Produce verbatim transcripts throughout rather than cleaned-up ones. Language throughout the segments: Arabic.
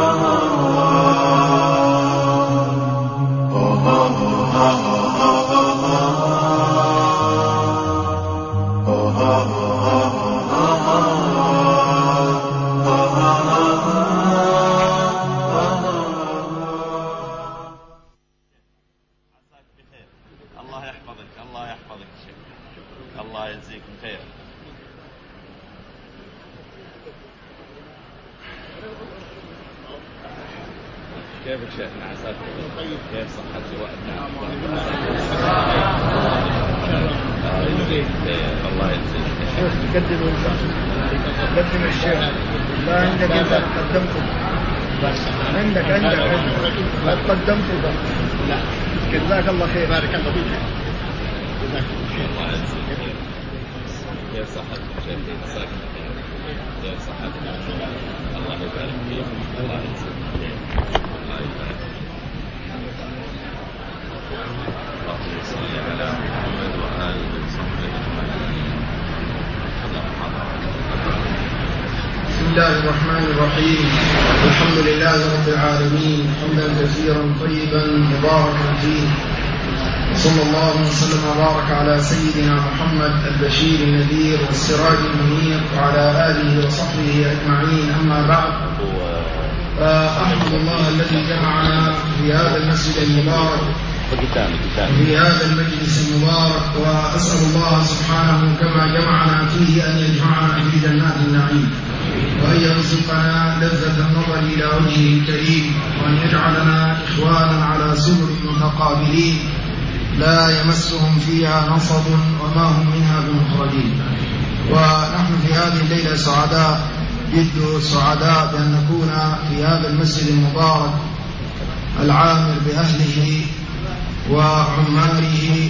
كيفك شيخنا عساك كيف صحتك وقتنا الله يجزيك تقدم تقدم الشيخ لا عندك انت قدمته بس عندك عندك لا قدمته بس لا جزاك الله خير بارك الله فيك جزاك الله خير كيف صحتك شيخي عساك كيف صحتك الله يبارك فيك الله يجزيك الله يبارك اللهم صل على محمد وآله وصحبه أجمعين. بسم الله الرحمن الرحيم. الحمد لله رب العالمين حمدا كثيرا طيبا مباركا فيه، وصلى الله وسلم وبارك على سيدنا محمد البشير النذير والسراج المنير وعلى آله وصحبه أجمعين. أما بعد، فأحمد الله الذي جمعنا في هذا المسجد المبارك في هذا المجلس المبارك، وأسأل الله سبحانه كما جمعنا فيه أن يجمعنا في جنات النعيم، وأن يرزقنا لذة النظر إلى وجهه الكريم، وأن يجعلنا إخوانا على سرر متقابلين لا يمسهم فيها نصب وما هم منها بمخرجين. ونحن في هذه الليلة سعداء جد سعداء بأن نكون في هذا المسجد المبارك العامر بأهله وعماره،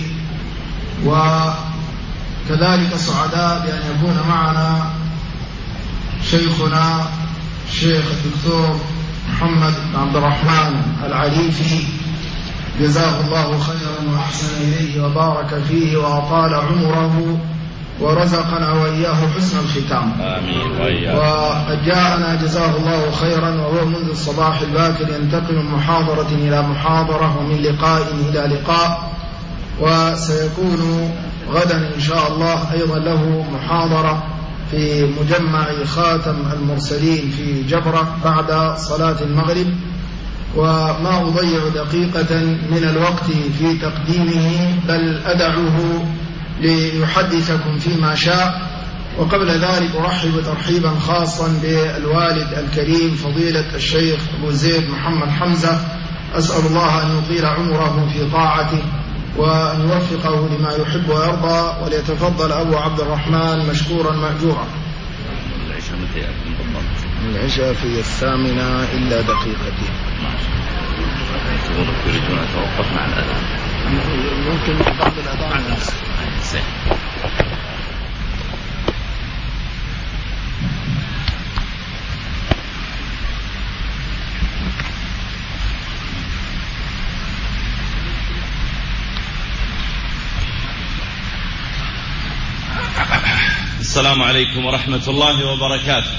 وكذلك سعداء بأن يكون معنا شيخنا الشيخ الدكتور محمد بن عبد الرحمن العريفي، جزاه الله خيرا وأحسن إليه وبارك فيه وأطال عمره ورزقنا وإياه حسن الختام. آمين. وقد جاءنا جزاه الله خيرا وهو منذ الصباح الباكر ينتقل من محاضرة إلى محاضرة ومن لقاء إلى لقاء، وسيكون غدا إن شاء الله أيضا له محاضرة في مجمع خاتم المرسلين في جبرة بعد صلاة المغرب. وما أضيع دقيقة من الوقت في تقديمه، بل أدعوه ليحدثكم فيما شاء. وقبل ذلك أرحب ترحيبا خاصا بالوالد الكريم فضيلة الشيخ أبو زيد محمد حمزة، أسأل الله أن يطيل عمره في طاعته وأن يوفقه لما يحب ويرضى، وليتفضل أبو عبد الرحمن مشكورا مأجورا. العشاء متى يأتي بالضبط؟ العشاء في الثامنة إلا دقيقتين. تريدون أن توقف مع الأذان؟ ممكن بعد الأذان. السلام عليكم ورحمة الله وبركاته.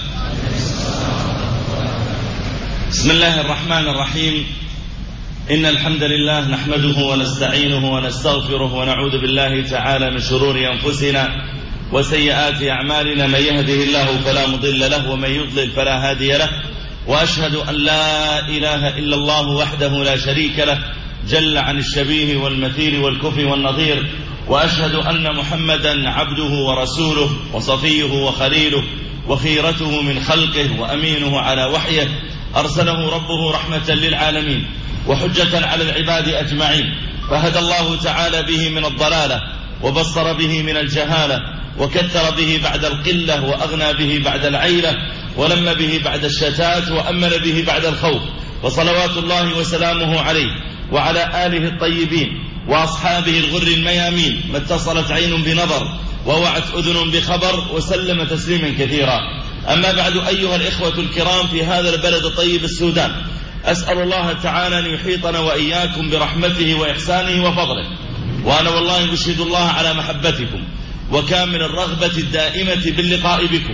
بسم الله الرحمن الرحيم. إن الحمد لله نحمده ونستعينه ونستغفره ونعوذ بالله تعالى من شرور أنفسنا وسيئات أعمالنا، من يهده الله فلا مضل له ومن يضلل فلا هادي له، وأشهد أن لا إله إلا الله وحده لا شريك له جل عن الشبيه والمثيل والكفي والنظير، وأشهد أن محمدا عبده ورسوله وصفيه وخليله وخيرته من خلقه وأمينه على وحيه، أرسله ربه رحمة للعالمين وحجة على العباد أجمعين، فهدى الله تعالى به من الضلالة وبصر به من الجهالة، وكثر به بعد القلة وأغنى به بعد العيلة، ولم به بعد الشتات وأمن به بعد الخوف، وصلوات الله وسلامه عليه وعلى آله الطيبين وأصحابه الغر الميامين، ما اتصلت عين بنظر ووعت أذن بخبر، وسلم تسليما كثيرا. أما بعد، أيها الإخوة الكرام في هذا البلد الطيب السودان، أسأل الله تعالى أن يحيطنا وإياكم برحمته وإحسانه وفضله، وأنا والله أشهد الله على محبتكم وكامل الرغبة الدائمة باللقاء بكم،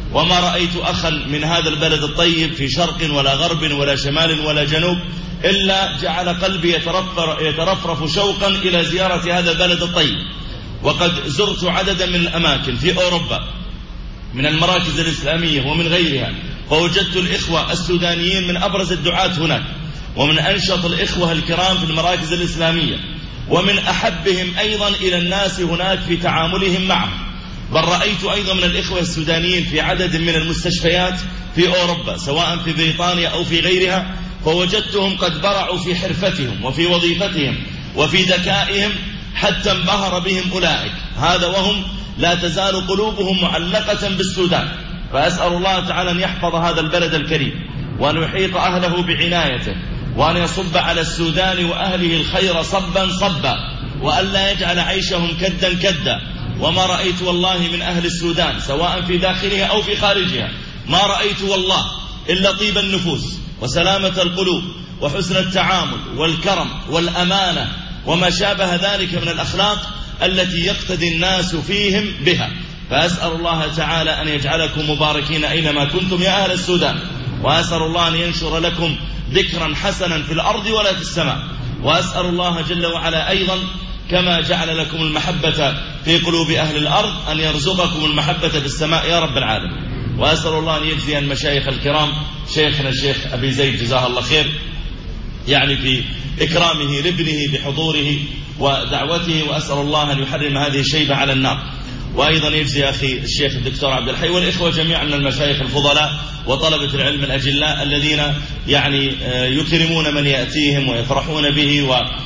وما رأيت أخا من هذا البلد الطيب في شرق ولا غرب ولا شمال ولا جنوب إلا جعل قلبي يترفرف شوقا إلى زيارة هذا البلد الطيب. وقد زرت عددا من الأماكن في أوروبا من المراكز الإسلامية ومن غيرها، فوجدت الإخوة السودانيين من أبرز الدعاة هناك، ومن أنشط الإخوة الكرام في المراكز الإسلامية، ومن أحبهم أيضا إلى الناس هناك في تعاملهم معهم. بل رأيت أيضا من الإخوة السودانيين في عدد من المستشفيات في أوروبا سواء في بريطانيا أو في غيرها، فوجدتهم قد برعوا في حرفتهم وفي وظيفتهم وفي ذكائهم حتى انبهر بهم أولئك، هذا وهم لا تزال قلوبهم معلقة بالسودان. فأسأل الله تعالى أن يحفظ هذا البلد الكريم، وأن يحيط أهله بعنايته، وأن يصب على السودان وأهله الخير صبا صبا، وأن لا يجعل عيشهم كدا كدا. وما رأيت والله من أهل السودان سواء في داخلها أو في خارجها، ما رأيت والله إلا طيب النفوس وسلامة القلوب وحسن التعامل والكرم والأمانة وما شابه ذلك من الأخلاق التي يقتدي الناس فيهم بها. فأسأل الله تعالى أن يجعلكم مباركين أينما كنتم يا أهل السودان، وأسأل الله أن ينشر لكم ذكرا حسنا في الأرض ولا في السماء. وأسأل الله جل وعلا أيضا كما جعل لكم المحبة في قلوب أهل الأرض أن يرزقكم المحبة في السماء يا رب العالمين. وأسأل الله أن يجزي المشايخ الكرام شيخنا الشيخ أبي زيد جزاه الله خير، يعني في إكرامه لابنه بحضوره ودعوته، وأسأل الله أن يحرم هذه الشيبة على النار. وأيضا يجزي أخي الشيخ الدكتور عبد الحي والإخوة جميعا من المشايخ الفضلاء وطلبة العلم الأجلاء الذين يعني يكرمون من يأتيهم ويفرحون به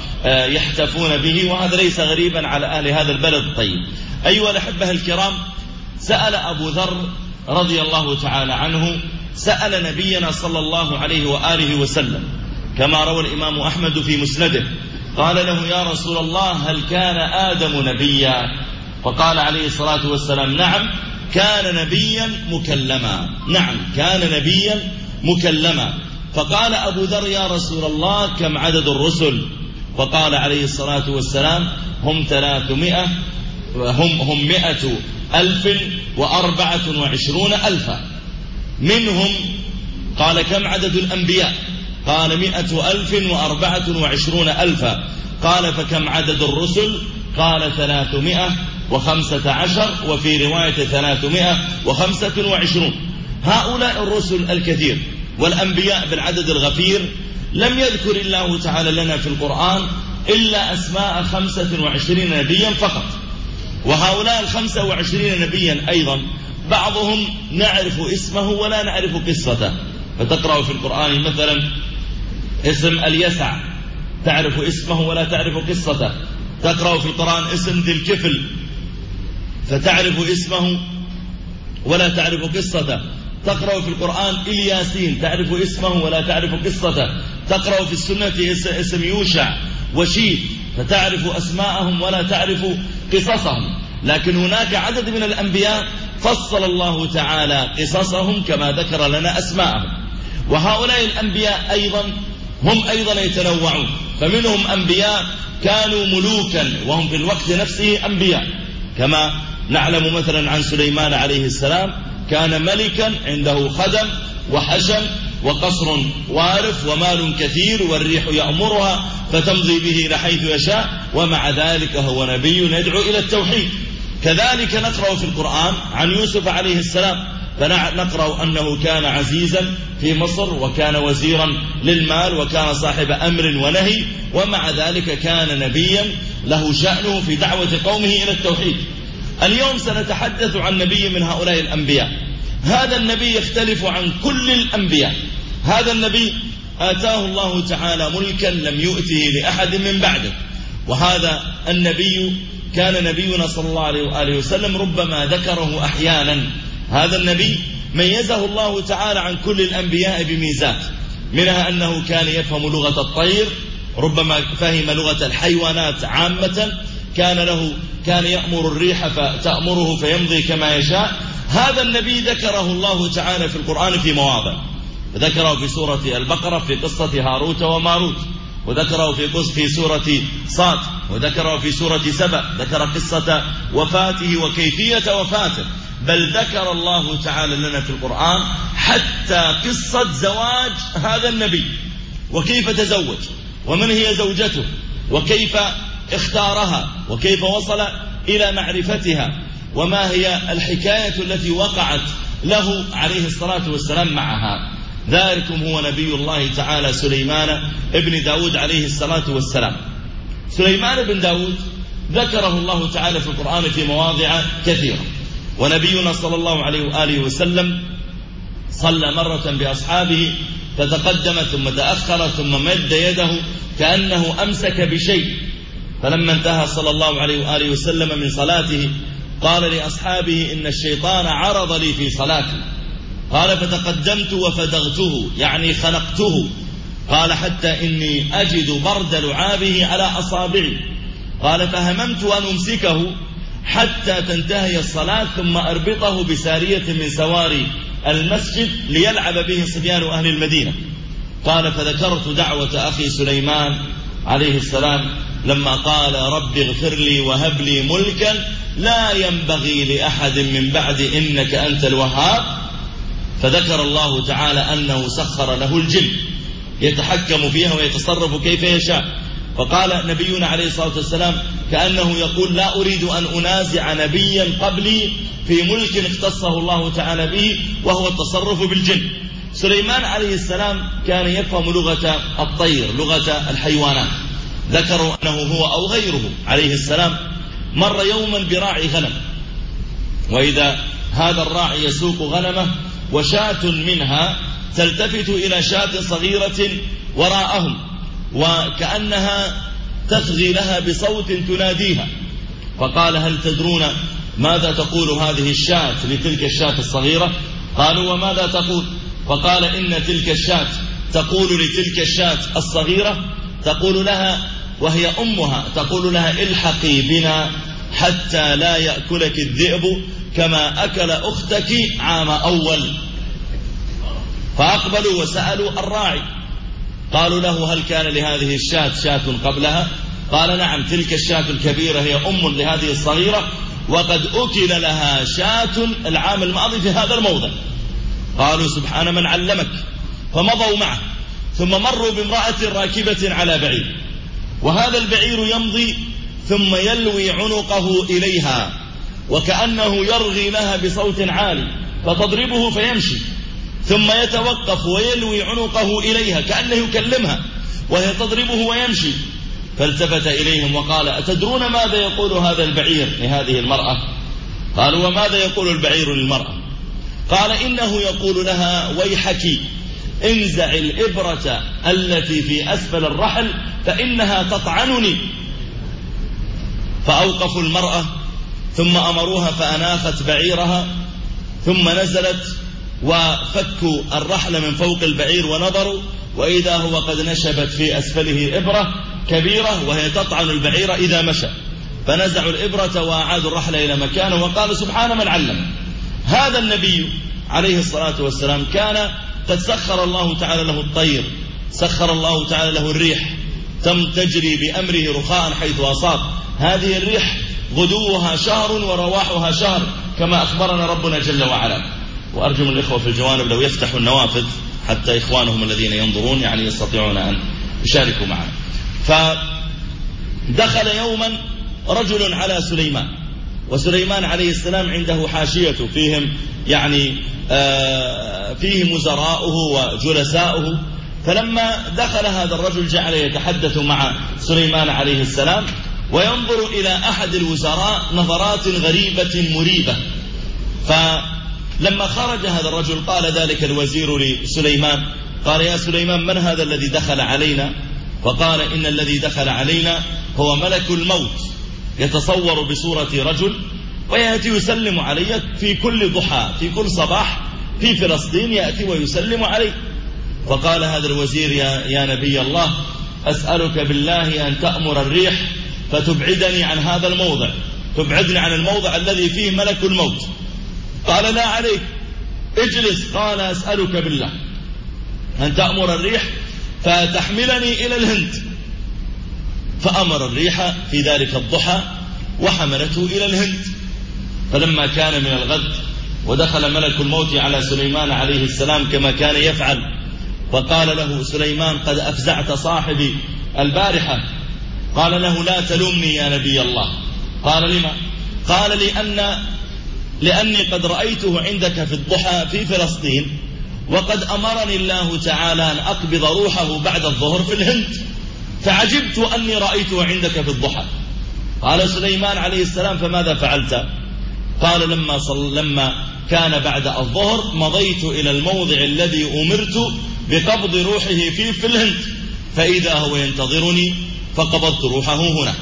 ويحتفون به، وهذا ليس غريبا على أهل هذا البلد الطيب. أيها الأحبة الكرام، سأل أبو ذر رضي الله تعالى عنه سأل نبينا صلى الله عليه وآله وسلم كما روى الإمام أحمد في مسنده، قال له يا رسول الله هل كان آدم نبيا؟ فقال عليه الصلاة والسلام نعم كان نبيا مكلما، نعم كان نبيا مكلما. فقال أبو ذر يا رسول الله كم عدد الرسل؟ فقال عليه الصلاة والسلام هم ثلاثمائة هم هم مئة ألف وأربعة وعشرون ألفا. منهم قال كم عدد الأنبياء؟ قال مئة ألف وأربعة وعشرون ألفا. قال فكم عدد الرسل؟ قال ثلاثمائة وخمسة عشر، وفي رواية ثلاثمائة وخمسة وعشرون. هؤلاء الرسل الكثير والأنبياء بالعدد الغفير لم يذكر الله تعالى لنا في القرآن إلا أسماء خمسة وعشرين نبيا فقط. وهؤلاء الخمسة وعشرين نبيا أيضا بعضهم نعرف اسمه ولا نعرف قصته، فتقرأ في القرآن مثلا اسم اليسع تعرف اسمه ولا تعرف قصته، تقرأ في القرآن اسم ذي الكفل فتعرف اسمه ولا تعرف قصته، تقرأ في القرآن إلياسين تعرف اسمه ولا تعرف قصته، تقرأ في السنة اسم يوشع وشيد فتعرف أسماءهم ولا تعرف قصصهم. لكن هناك عدد من الأنبياء فصل الله تعالى قصصهم كما ذكر لنا أسماءهم. وهؤلاء الأنبياء أيضا هم أيضا يتنوعون، فمنهم أنبياء كانوا ملوكا وهم في الوقت نفسه أنبياء، كما نعلم مثلا عن سليمان عليه السلام كان ملكا عنده خدم وحشم وقصر وارف ومال كثير والريح يأمرها فتمضي به إلى حيث يشاء، ومع ذلك هو نبي يدعو إلى التوحيد. كذلك نقرأ في القرآن عن يوسف عليه السلام، فنقرأ أنه كان عزيزا في مصر وكان وزيرا للمال وكان صاحب أمر ونهي، ومع ذلك كان نبيا له شأنه في دعوة قومه إلى التوحيد. اليوم سنتحدث عن نبي من هؤلاء الأنبياء. هذا النبي يختلف عن كل الأنبياء. هذا النبي آتاه الله تعالى ملكا لم يؤته لأحد من بعده، وهذا النبي كان نبينا صلى الله عليه وآله وسلم ربما ذكره أحيانا. هذا النبي ميزه الله تعالى عن كل الأنبياء بميزات، منها أنه كان يفهم لغة الطير، ربما فهم لغة الحيوانات عامة، كان له كان يأمر الريح فتأمره فيمضي كما يشاء. هذا النبي ذكره الله تعالى في القرآن في مواضع، ذكره في سورة البقرة في قصة هاروت وماروت، وذكره في قصة في سورة صاد، وذكره في سورة سبأ، ذكر قصة وفاته وكيفية وفاته. بل ذكر الله تعالى لنا في القرآن حتى قصة زواج هذا النبي، وكيف تزوج، ومن هي زوجته، وكيف اختارها، وكيف وصل إلى معرفتها، وما هي الحكاية التي وقعت له عليه الصلاة والسلام معها. ذلكم هو نبي الله تعالى سليمان ابن داود عليه الصلاة والسلام. سليمان بن داود ذكره الله تعالى في القرآن في مواضع كثيرة، ونبينا صلى الله عليه وآله وسلم صلى مرة بأصحابه فتقدم ثم تأخر ثم مد يده كأنه أمسك بشيء، فلما انتهى صلى الله عليه وآله وسلم من صلاته قال لأصحابه إن الشيطان عرض لي في صلاتي، قال فتقدمت وفدغته يعني خنقته، قال حتى إني أجد برد لعابه على أصابعي، قال فهممت أن أمسكه حتى تنتهي الصلاة ثم أربطه بسارية من سواري المسجد ليلعب به صبيان أهل المدينة. قال فذكرت دعوة أخي سليمان عليه السلام لما قال رب اغفر لي وهب لي ملكا لا ينبغي لأحد من بعد إنك أنت الوهاب، فذكر الله تعالى أنه سخر له الجن يتحكم فيها ويتصرف كيف يشاء. فقال نبينا عليه الصلاة والسلام كأنه يقول لا أريد أن أنازع نبيا قبلي في ملك اختصه الله تعالى به وهو التصرف بالجن. سليمان عليه السلام كان يفهم لغة الطير، لغة الحيوانات. ذكروا أنه هو أو غيره عليه السلام مر يوما براعي غنم، وإذا هذا الراعي يسوق غنمه وشاة منها تلتفت إلى شاة صغيرة وراءهم وكأنها تثغي لها بصوت تناديها، فقال هل تدرون ماذا تقول هذه الشاة لتلك الشاة الصغيرة؟ قالوا وماذا تقول؟ فقال إن تلك الشاة تقول لتلك الشاة الصغيرة، تقول لها وهي أمها، تقول لها الحقي بنا حتى لا يأكلك الذئب كما أكل أختك عام أول. فأقبلوا وسألوا الراعي، قالوا له هل كان لهذه الشاة شاة قبلها؟ قال نعم، تلك الشاة الكبيرة هي أم لهذه الصغيرة وقد أكل لها شاة العام الماضي في هذا الموضع. قالوا سبحان من علمك، فمضوا معه ثم مروا بامرأة راكبة على بعير، وهذا البعير يمضي ثم يلوي عنقه إليها وكأنه يرغي لها بصوت عالي فتضربه فيمشي، ثم يتوقف ويلوي عنقه إليها كأنه يكلمها وهي تضربه ويمشي. فالتفت إليهم وقال أتدرون ماذا يقول هذا البعير لهذه المرأة؟ قالوا وماذا يقول البعير للمرأة؟ قال إنه يقول لها ويحك انزع الإبرة التي في أسفل الرحل فإنها تطعنني. فأوقفوا المرأة ثم أمروها فأناخت بعيرها، ثم نزلت وفكوا الرحل من فوق البعير ونظروا وإذا هو قد نشبت في أسفله إبرة كبيرة وهي تطعن البعير إذا مشى، فنزعوا الإبرة وأعادوا الرحل إلى مكانه وقالوا سبحان من علم. هذا النبي عليه الصلاة والسلام كان قد سخر الله تعالى له الطير، سخر الله تعالى له الريح تم تجري بأمره رخاء حيث أصاب. هذه الريح غدوها شهر ورواحها شهر كما أخبرنا ربنا جل وعلا. وأرجو من الإخوة في الجوانب لو يفتحوا النوافذ حتى إخوانهم الذين ينظرون يعني يستطيعون أن يشاركوا معنا. فدخل يوما رجل على سليمان، وسليمان عليه السلام عنده حاشية فيهم يعني آه فيه مزراؤه وجلساؤه. فلما دخل هذا الرجل جعل يتحدث مع سليمان عليه السلام وينظر إلى أحد الوزراء نظرات غريبة مريبة. فلما خرج هذا الرجل قال ذلك الوزير لسليمان، قال يا سليمان من هذا الذي دخل علينا؟ فقال إن الذي دخل علينا هو ملك الموت يتصور بصورة رجل ويأتي يسلم علي في كل ضحى في كل صباح في فلسطين، يأتي ويسلم علي. فقال هذا الوزير يا, يا نبي الله أسألك بالله أن تأمر الريح فتبعدني عن هذا الموضع، تبعدني عن الموضع الذي فيه ملك الموت. قال لا عليك اجلس. قال أسألك بالله أن تأمر الريح فتحملني إلى الهند. فأمر الريح في ذلك الضحى وحملته إلى الهند. فلما كان من الغد ودخل ملك الموت على سليمان عليه السلام كما كان يفعل، فقال له سليمان: قد أفزعت صاحبي البارحة. قال له: لا تلومني يا نبي الله. قال: لما؟ قال: لأن لأني قد رأيته عندك في الضحى في فلسطين، وقد أمرني الله تعالى أن أقبض روحه بعد الظهر في الهند، فعجبت أني رأيته عندك في الضحى. قال سليمان عليه السلام: فماذا فعلت؟ قال: لما, صل لما كان بعد الظهر مضيت إلى الموضع الذي أمرت بقبض روحه فيه في الهند، فإذا هو ينتظرني فقبضت روحه هناك.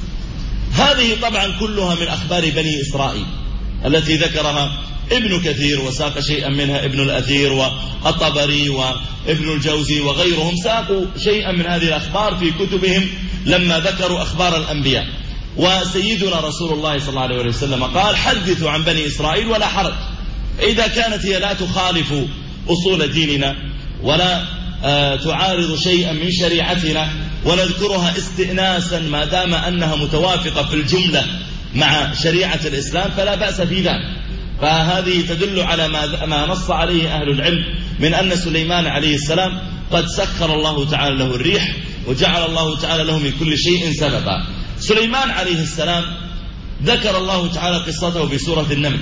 هذه طبعا كلها من أخبار بني إسرائيل التي ذكرها ابن كثير، وساق شيئا منها ابن الأثير والطبري وابن الجوزي وغيرهم، ساقوا شيئا من هذه الأخبار في كتبهم لما ذكروا أخبار الأنبياء. وسيدنا رسول الله صلى الله عليه وسلم قال: حدثوا عن بني إسرائيل ولا حرج، إذا كانت هي لا تخالف أصول ديننا ولا آه تعارض شيئا من شريعتنا، ونذكرها استئناسا ما دام أنها متوافقة في الجملة مع شريعة الإسلام فلا بأس في ذلك. فهذه تدل على ما, ما نص عليه أهل العلم من أن سليمان عليه السلام قد سخر الله تعالى له الريح، وجعل الله تعالى له من كل شيء سببا. سليمان عليه السلام ذكر الله تعالى قصته في سورة النمل،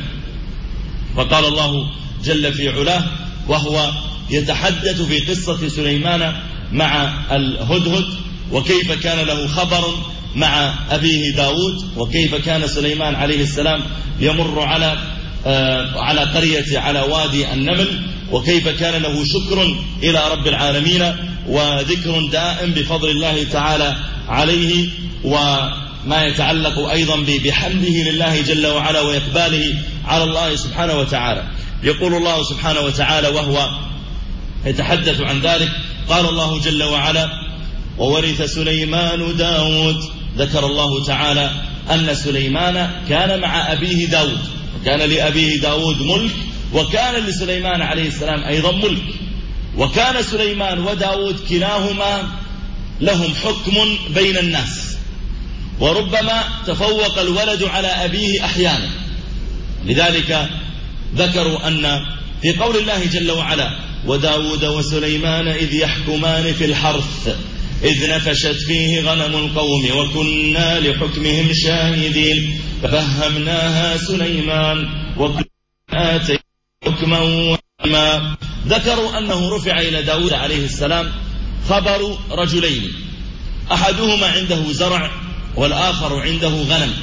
فقال الله جل في علاه وهو يتحدث في قصة سليمان مع الهدهد، وكيف كان له خبر مع أبيه داود، وكيف كان سليمان عليه السلام يمر على آه على قرية على وادي النمل، وكيف كان له شكر إلى رب العالمين وذكر دائم بفضل الله تعالى عليه، وما يتعلق أيضا بحمده لله جل وعلا وإقباله على الله سبحانه وتعالى. يقول الله سبحانه وتعالى وهو يتحدث عن ذلك: قال الله جل وعلا: وورث سليمان داود. ذكر الله تعالى أن سليمان كان مع أبيه داود، وكان لأبيه داود ملك، وكان لسليمان عليه السلام أيضا ملك، وكان سليمان وداود كلاهما لهم حكم بين الناس، وربما تفوق الولد على أبيه أحيانا. لذلك ذكروا أن في قول الله جل وعلا: وداود وسليمان إذ يحكمان في الحرث إذ نفشت فيه غنم القوم وكنا لحكمهم شاهدين ففهمناها سليمان وكنا آتينا حكما وعلما. ذكروا أنه رفع إلى داود عليه السلام خبر رجلين، أحدهما عنده زرع والآخر عنده غنم،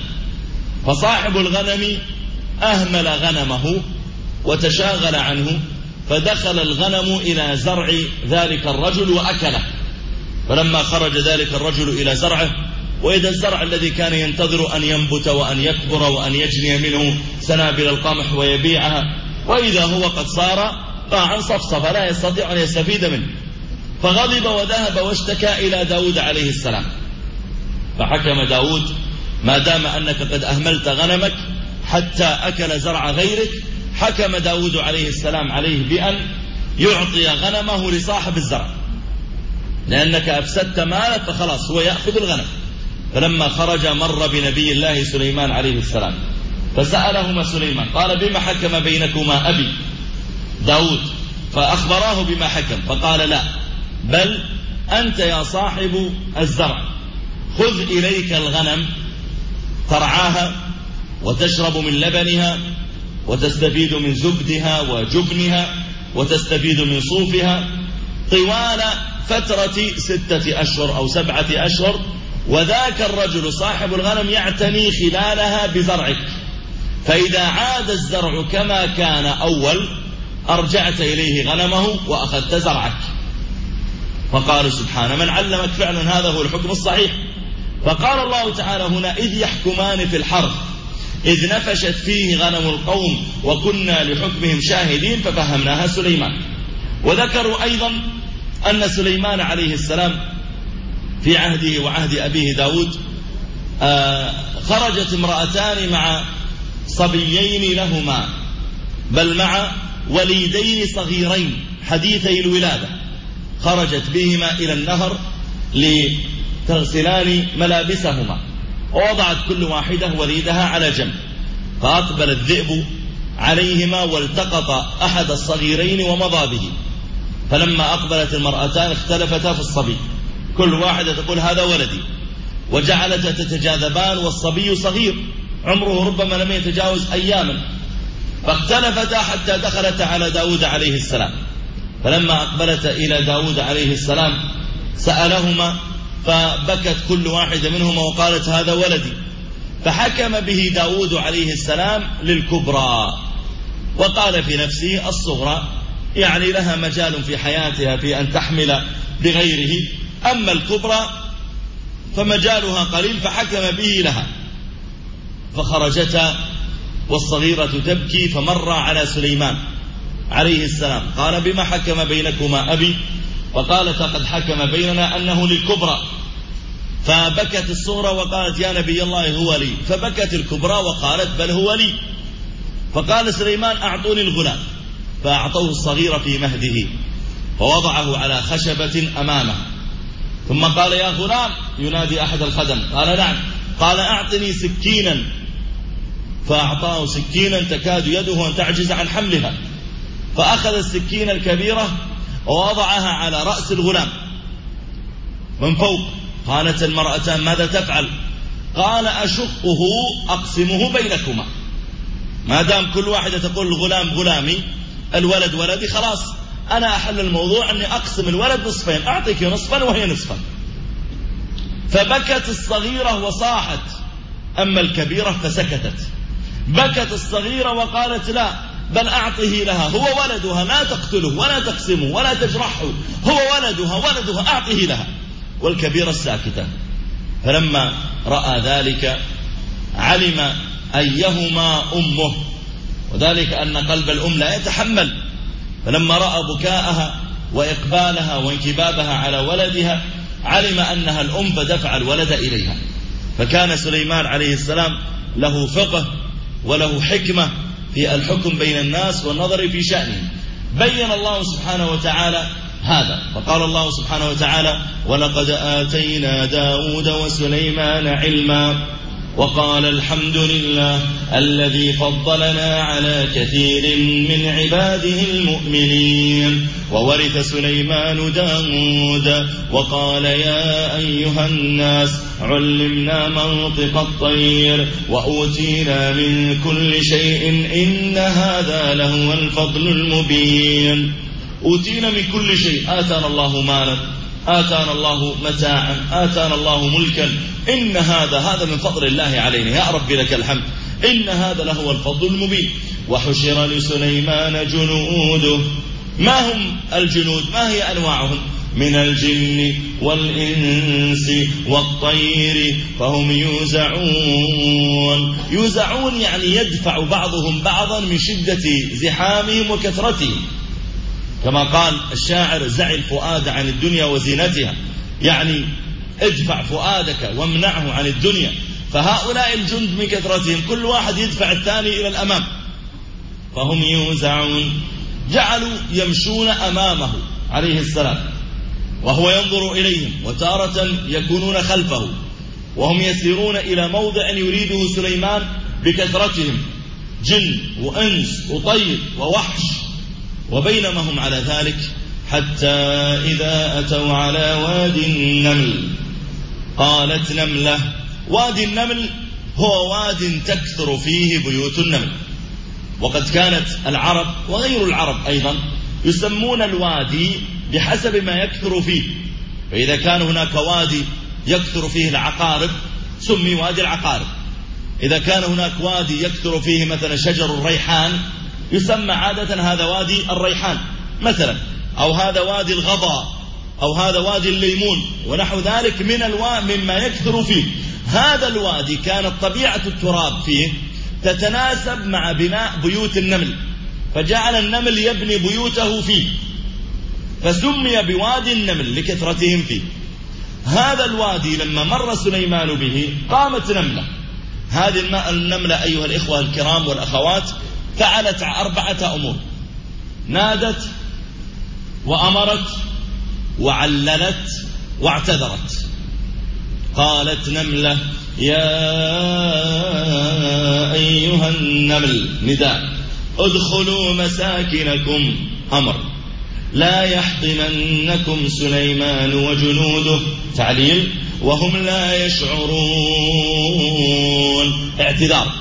فصاحب الغنم أهمل غنمه وتشاغل عنه، فدخل الغنم إلى زرع ذلك الرجل وأكله. فلما خرج ذلك الرجل إلى زرعه، وإذا الزرع الذي كان ينتظر أن ينبت وأن يكبر وأن يجني منه سنابل القمح ويبيعها، وإذا هو قد صار قاعا صفصفا لا يستطيع أن يستفيد منه، فغضب وذهب واشتكى إلى داود عليه السلام. فحكم داود: ما دام أنك قد أهملت غنمك حتى أكل زرع غيرك، حكم داود عليه السلام عليه بأن يعطي غنمه لصاحب الزرع، لأنك أفسدت مالك فخلاص هو يأخذ الغنم. فلما خرج مر بنبي الله سليمان عليه السلام فسألهما سليمان قال: بما حكم بينكما أبي داود؟ فأخبراه بما حكم، فقال: لا، بل أنت يا صاحب الزرع خذ إليك الغنم ترعاها وتشرب من لبنها وتستفيد من زبدها وجبنها وتستفيد من صوفها طوال فترة ستة أشهر أو سبعة أشهر، وذاك الرجل صاحب الغنم يعتني خلالها بزرعك، فإذا عاد الزرع كما كان أول أرجعت إليه غنمه وأخذت زرعك. فقال سبحانه: من علمك فعلا هذا هو الحكم الصحيح. فقال الله تعالى هنا: إذ يحكمان في الحرث إذ نفشت فيه غنم القوم وكنا لحكمهم شاهدين ففهمناها سليمان. وذكروا أيضا أن سليمان عليه السلام في عهده وعهد أبيه داود آه خرجت امرأتان مع صبيين لهما، بل مع وليدين صغيرين حديثي الولادة، خرجت بهما إلى النهر لتغسلان ملابسهما، ووضعت كل واحدة وليدها على جنب، فأقبل الذئب عليهما والتقط أحد الصغيرين ومضى به. فلما أقبلت المرأتان اختلفتا في الصبي، كل واحدة تقول هذا ولدي، وجعلتا تتجاذبان والصبي صغير عمره ربما لم يتجاوز أياما، فاختلفتا حتى دخلتا على داود عليه السلام. فلما أقبلتا إلى داود عليه السلام سألهما، فبكت كل واحدة منهما وقالت هذا ولدي. فحكم به داود عليه السلام للكبرى، وقال في نفسه الصغرى يعني لها مجال في حياتها في أن تحمل بغيره، أما الكبرى فمجالها قليل، فحكم به لها. فخرجتا والصغيرة تبكي، فمر على سليمان عليه السلام قال بما حكم بينكما أبي؟ وقالت قد حكم بيننا أنه للكبرى. فبكت الصغرى وقالت يا نبي الله هو لي، فبكت الكبرى وقالت بل هو لي. فقال سليمان أعطوني الغلام، فأعطوه الصغير في مهده ووضعه على خشبة أمامه، ثم قال يا غلام، ينادي أحد الخدم، قال نعم، قال أعطني سكينا، فأعطاه سكينا تكاد يده أن تعجز عن حملها، فأخذ السكين الكبيرة ووضعها على رأس الغلام من فوق. قالت المرأتان ماذا تفعل؟ قال أشقه أقسمه بينكما، ما دام كل واحدة تقول الغلام غلامي الولد ولدي، خلاص أنا أحل الموضوع أني أقسم الولد نصفين، أعطيك نصفا وهي نصفا. فبكت الصغيرة وصاحت، أما الكبيرة فسكتت. بكت الصغيرة وقالت لا بل أعطه لها، هو ولدها، لا تقتله ولا تقسمه ولا تجرحه، هو ولدها ولدها أعطه لها. والكبيرة الساكتة. فلما رأى ذلك علم أيهما أمه، وذلك أن قلب الأم لا يتحمل. فلما رأى بكاءها وإقبالها وانكبابها على ولدها علم أنها الأم، فدفع الولد إليها. فكان سليمان عليه السلام له فقه وله حكمة في الحكم بين الناس والنظر في شأنهم. بين الله سبحانه وتعالى هذا، فقال الله سبحانه وتعالى ولقد آتينا داود وسليمان علما وقال الحمد لله الذي فضلنا على كثير من عباده المؤمنين. وورث سليمان داود وقال يا أيها الناس علمنا منطق الطير وأوتينا من كل شيء إن هذا لهو الفضل المبين. أوتينا من كل شيء، آتانا الله مالا، آتانا الله متاعا، آتانا الله ملكا، إن هذا هذا من فضل الله علينا، يا رب لك الحمد، إن هذا لهو الفضل المبين. وحشر لسليمان جنوده، ما هم الجنود؟ ما هي أنواعهم؟ من الجن والإنس والطير فهم يوزعون. يوزعون يعني يدفع بعضهم بعضا من شدة زحامهم وكثرتهم، كما قال الشاعر زع الفؤاد عن الدنيا وزينتها، يعني ادفع فؤادك وامنعه عن الدنيا. فهؤلاء الجند من كثرتهم كل واحد يدفع الثاني إلى الأمام، فهم يوزعون. جعلوا يمشون أمامه عليه السلام وهو ينظر إليهم، وتارة يكونون خلفه وهم يسيرون إلى موضع يريده سليمان بكثرتهم، جن وأنس وطير ووحش. وبينما هم على ذلك حتى إذا أتوا على وادي النمل قالت نملة. وادي النمل هو واد تكثر فيه بيوت النمل، وقد كانت العرب وغير العرب أيضا يسمون الوادي بحسب ما يكثر فيه. فإذا كان هناك وادي يكثر فيه العقارب سمي وادي العقارب، إذا كان هناك وادي يكثر فيه مثلا شجر الريحان يسمى عادة هذا وادي الريحان مثلا، أو هذا وادي الغضا، أو هذا وادي الليمون ونحو ذلك من الوا مما يكثر فيه. هذا الوادي كانت طبيعة التراب فيه تتناسب مع بناء بيوت النمل، فجعل النمل يبني بيوته فيه، فسمي بوادي النمل لكثرتهم فيه. هذا الوادي لما مر سليمان به قامت نملة. هذه النملة أيها الإخوة الكرام والأخوات فعلت أربعة أمور: نادت وأمرت وعللت واعتذرت. قالت نملة يا أيها النمل نداء، ادخلوا مساكنكم أمر لا يحطمنكم سليمان وجنوده تعليل وهم لا يشعرون اعتذار.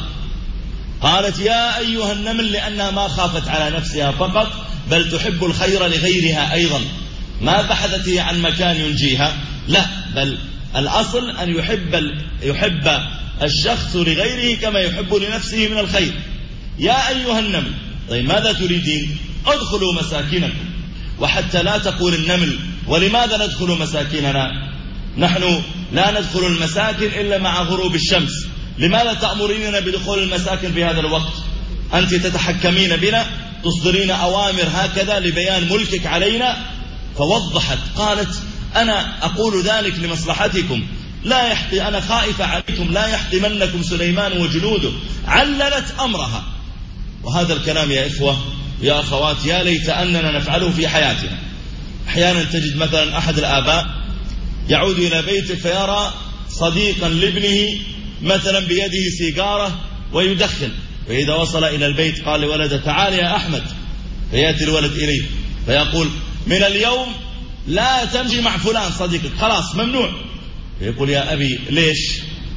قالت يا أيها النمل لأنها ما خافت على نفسها فقط بل تحب الخير لغيرها أيضا، ما بحثت هي عن مكان ينجيها، لا بل الأصل أن يحب, يحب الشخص لغيره كما يحب لنفسه من الخير. يا أيها النمل، طيب ماذا تريدين؟ ادخلوا مساكنكم. وحتى لا تقول النمل ولماذا ندخل مساكننا؟ نحن لا ندخل المساكن إلا مع غروب الشمس، لماذا تأمريننا بدخول المساكن في هذا الوقت؟ أنت تتحكمين بنا، تصدرين أوامر هكذا لبيان ملكك علينا. فوضحت قالت أنا أقول ذلك لمصلحتكم، لا يحطي أنا خائفة عليكم لا يحطمنكم سليمان وجنوده. عللت أمرها. وهذا الكلام يا إخوة يا أخوات يا ليت أننا نفعله في حياتنا. أحيانا تجد مثلا أحد الآباء يعود إلى بيته فيرى صديقا لابنه مثلا بيده سيجارة ويدخن، فإذا وصل إلى البيت قال لولده تعال يا أحمد، فيأتي الولد إليه فيقول من اليوم لا تمشي مع فلان صديقك، خلاص ممنوع. فيقول يا أبي ليش؟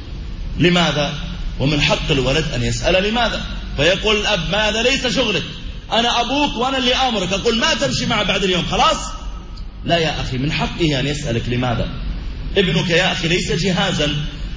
لماذا؟ ومن حق الولد أن يسأل لماذا. فيقول الأب ماذا؟ ليس شغلك، أنا أبوك وأنا اللي آمرك، أقول ما تمشي معه بعد اليوم خلاص. لا يا أخي، من حقه أن يسألك لماذا. ابنك يا أخي ليس جهازا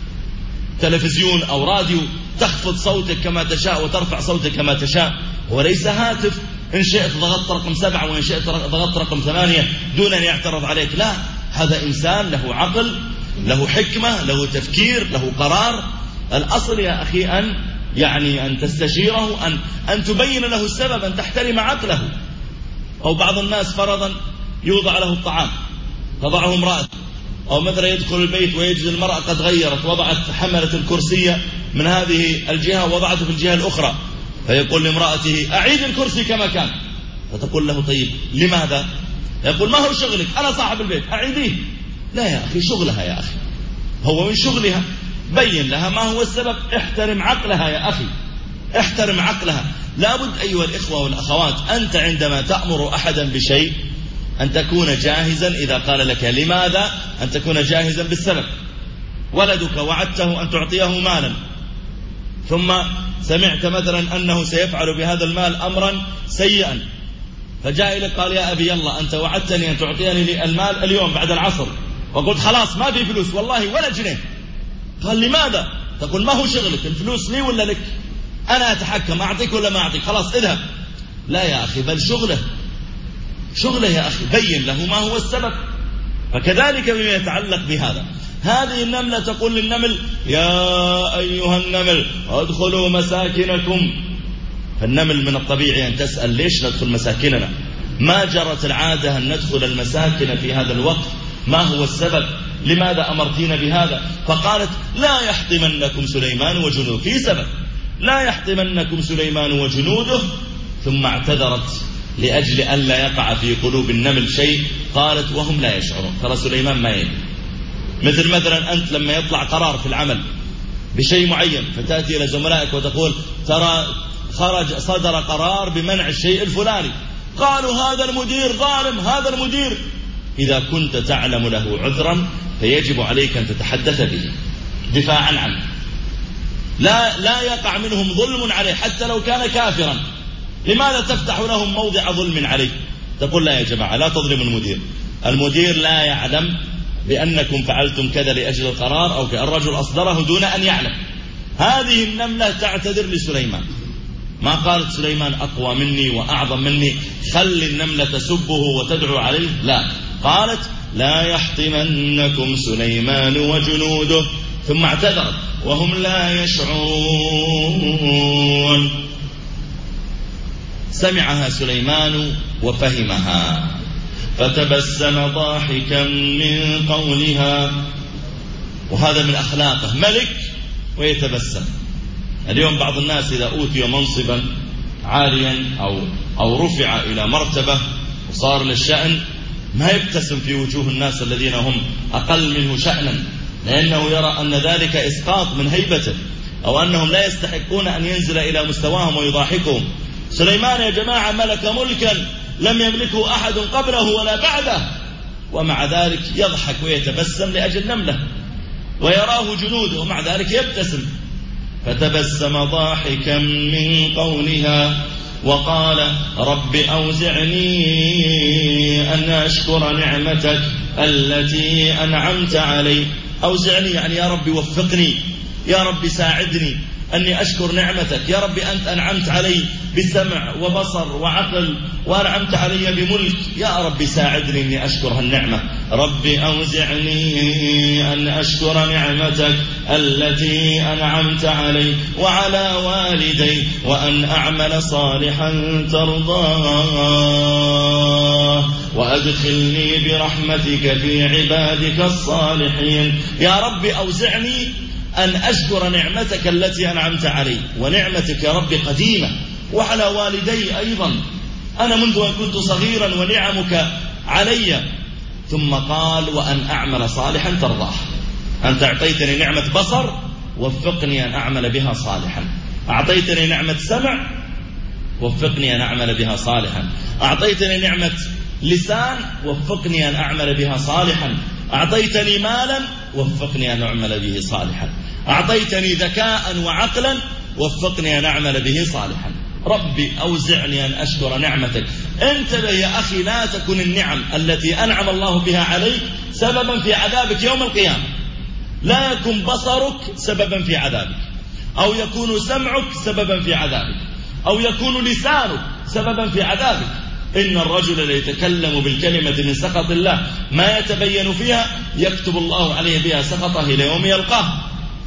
تلفزيون أو راديو تخفض صوتك كما تشاء وترفع صوتك كما تشاء، وليس هاتف إن شئت ضغطت رقم سبعة وإن شئت ضغطت رقم ثمانية دون أن يعترض عليك. لا، هذا إنسان له عقل، له حكمة، له تفكير، له قرار. الأصل يا أخي أن يعني أن تستشيره، أن, أن تبين له السبب، أن تحترم عقله. أو بعض الناس فرضا يوضع له الطعام تضعه امرأة، أو مثلا يدخل البيت ويجد المرأة قد غيرت، وضعت حملة الكرسية من هذه الجهة ووضعته في الجهة الأخرى، فيقول لامرأته أعيد الكرسي كما كان، فتقول له طيب لماذا؟ يقول ما هو شغلك، أنا صاحب البيت أعيديه. لا يا أخي، شغلها يا أخي، هو من شغلها، بين لها ما هو السبب، احترم عقلها يا أخي، احترم عقلها. لابد أيها الإخوة والأخوات أنت عندما تأمر أحدا بشيء أن تكون جاهزا، إذا قال لك لماذا أن تكون جاهزا بالسبب. ولدك وعدته أن تعطيه مالا، ثم سمعت مثلا أنه سيفعل بهذا المال أمرا سيئا، فجاء إليك قال يا أبي يلا أنت وعدتني أن تعطيني المال اليوم بعد العصر، وقلت خلاص ما في فلوس والله ولا جنيه. قال لماذا؟ تقول ما هو شغلك، الفلوس لي ولا لك، أنا أتحكم أعطيك ولا ما أعطيك، خلاص اذهب. لا يا أخي، بل شغله شغله يا أخي، بين له ما هو السبب. فكذلك بما يتعلق بهذا، هذه النملة تقول للنمل يا أيها النمل ادخلوا مساكنكم. فالنمل من الطبيعي أن تسأل ليش ندخل مساكننا، ما جرت العادة أن ندخل المساكن في هذا الوقت، ما هو السبب، لماذا أمرتين بهذا؟ فقالت لا يحطمنكم سليمان وجنوده، في سبب، لا يحطمنكم سليمان وجنوده. ثم اعتذرت لأجل أن لا يقع في قلوب النمل شيء، قالت وهم لا يشعرون، ترى سليمان ما يدري. مثل مثلا أنت لما يطلع قرار في العمل بشيء معين، فتأتي إلى زملائك وتقول ترى خرج صدر قرار بمنع الشيء الفلاني، قالوا هذا المدير ظالم، هذا المدير. إذا كنت تعلم له عذرا فيجب عليك أن تتحدث به دفاعا عنه، لا لا يقع منهم ظلم عليه حتى لو كان كافرا. لماذا تفتح لهم موضع ظلم عليه؟ تقول لا يا جماعة لا تظلم المدير، المدير لا يعلم بأنكم فعلتم كذا لأجل القرار، أو الرجل أصدره دون أن يعلم. هذه النملة تعتذر لسليمان، ما قالت سليمان أقوى مني وأعظم مني خل النملة تسبه وتدعو عليه، لا، قالت لا يحطمنكم سليمان وجنوده. ثم اعتذرت وهم لا يشعرون. سمعها سليمان وفهمها فتبسم ضاحكا من قولها. وهذا من أخلاقه، ملك ويتبسم. اليوم بعض الناس إذا أوتي منصبا عاليا أو, أو رفع إلى مرتبة وصار للشأن ما يبتسم في وجوه الناس الذين هم أقل منه شأنا، لأنه يرى أن ذلك إسقاط من هيبته، أو أنهم لا يستحقون أن ينزل إلى مستواهم ويضاحكهم. سليمان يا جماعة ملك ملكا لم يملكه أحد قبله ولا بعده، ومع ذلك يضحك ويتبسم لأجل نملة، ويراه جنوده ومع ذلك يبتسم. فتبسم ضاحكا من قولها وقال رب أوزعني أن أشكر نعمتك التي أنعمت علي. أوزعني يعني يا رب وفقني، يا رب ساعدني أني أشكر نعمتك، يا رب أنت أنعمت علي بسمع وبصر وعقل، وأنعمت علي بملك، يا رب ساعدني أني أشكر هالنعمة. رب أوزعني أن أشكر نعمتك التي أنعمت علي وعلى والدي وأن أعمل صالحا ترضاه وأدخلني برحمتك في عبادك الصالحين. يا رب أوزعني أن أشكر نعمتك التي أنعمت علي، ونعمتك يا رب قديمة، وعلى والدي أيضا، أنا منذ أن كنت صغيرا ونعمك علي. ثم قال وأن أعمل صالحا ترضاه. أنت أعطيتني نعمة بصر، وفقني أن أعمل بها صالحا. أعطيتني نعمة سمع، وفقني أن أعمل بها صالحا. أعطيتني نعمة لسان، وفقني أن أعمل بها صالحا. أعطيتني مالا، وفقني أن أعمل به صالحا. أعطيتني ذكاء وعقلا، وفقني أن أعمل به صالحا. ربي أوزعني أن أشكر نعمتك. انتبه يا أخي، لا تكن النعم التي أنعم الله بها عليك سببا في عذابك يوم القيامة. لا يكن بصرك سببا في عذابك، أو يكون سمعك سببا في عذابك، أو يكون لسانك سببا في عذابك. إن الرجل ليتكلم بالكلمة من سخط الله ما يتبين فيها يكتب الله عليه بها سخطه إلى يوم يلقاه.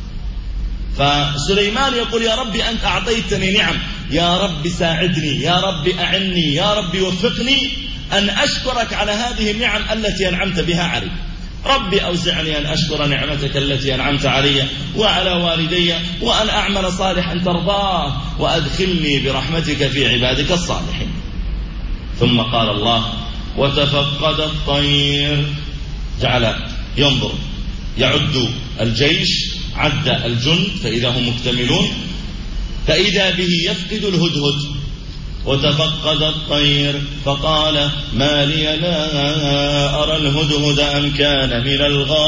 فسليمان يقول يا رب أنت أعطيتني نعم، يا رب ساعدني، يا رب أعني، يا رب وفقني أن أشكرك على هذه النعم التي أنعمت بها علي. ربي أوزعني أن أشكر نعمتك التي أنعمت علي وعلى والدي وأن أعمل صالحا ترضاه وأدخلني برحمتك في عبادك الصالحين. ثم قال الله وتفقد الطير، جعل ينظر يعد الجيش، عد الجند فإذا هم مكتملون، فإذا به يفقد الهدهد. وتفقد الطير فقال ما لي لا أرى الهدهد أم كان من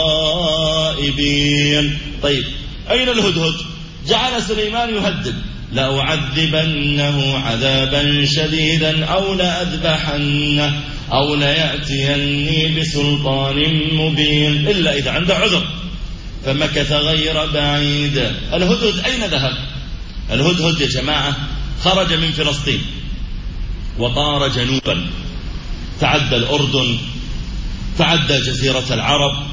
الغائبين. طيب أين الهدهد؟ جعل سليمان يهدد لأعذبنه عذابا شديدا أو لأذبحنه أو ليأتيني بسلطان مبين إلا إذا عنده عذر. فمكث غير بعيد. الهدهد أين ذهب؟ الهدهد يا جماعة خرج من فلسطين وطار جنوبا، تعدى الأردن، تعدى جزيرة العرب،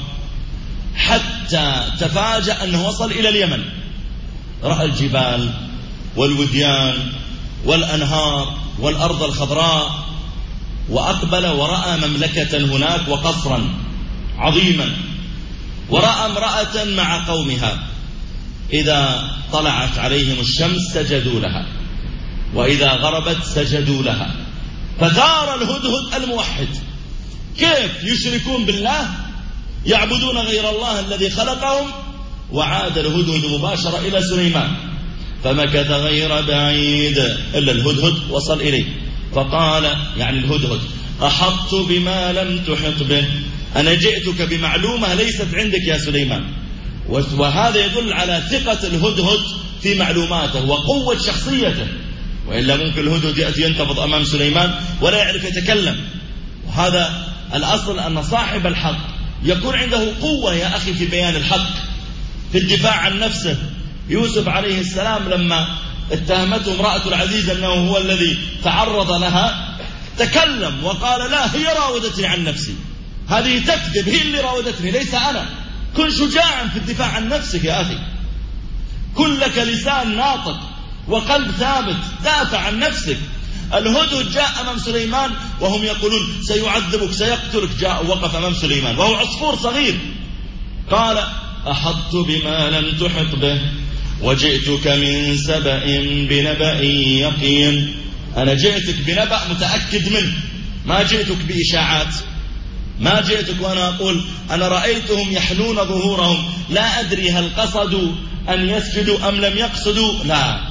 حتى تفاجأ أنه وصل إلى اليمن. رأى الجبال والوديان والأنهار والأرض الخضراء، وأقبل ورأى مملكة هناك وقصرا عظيما، ورأى امرأة مع قومها إذا طلعت عليهم الشمس سجدوا لها، وإذا غربت سجدوا لها. فثار الهدهد الموحد، كيف يشركون بالله، يعبدون غير الله الذي خلقهم. وعاد الهدهد مباشرة إلى سليمان، فمكث غير بعيد إلا الهدهد وصل إليه، فقال يعني الهدهد أحطت بما لم تحط به، أنا جئتك بمعلومة ليست عندك يا سليمان. وهذا يدل على ثقة الهدهد في معلوماته وقوة شخصيته، وإلا ممكن الهدهد يأتي ينتفض أمام سليمان ولا يعرف يتكلم. وهذا الأصل أن صاحب الحق يكون عنده قوة يا أخي في بيان الحق، في الدفاع عن نفسه. يوسف عليه السلام لما اتهمته امرأة العزيز أنه هو الذي تعرض لها تكلم وقال لا هي راودتني عن نفسي، هذه تكذب، هي اللي راودتني ليس أنا. كن شجاعا في الدفاع عن نفسك يا أخي، كن لك لسان ناطق وقلب ثابت، دافع عن نفسك. الهدهد جاء أمام سليمان وهم يقولون سيعذبك سيقتلك، جاء وقف أمام سليمان وهو عصفور صغير، قال أحطت بما لم تحط به وجئتك من سبأ بنبأ يقين. أنا جئتك بنبأ متأكد منه، ما جئتك بإشاعات، ما جئتك وأنا أقول أنا رأيتهم يحنون ظهورهم لا أدري هل قصدوا أن يسجدوا أم لم يقصدوا، لا،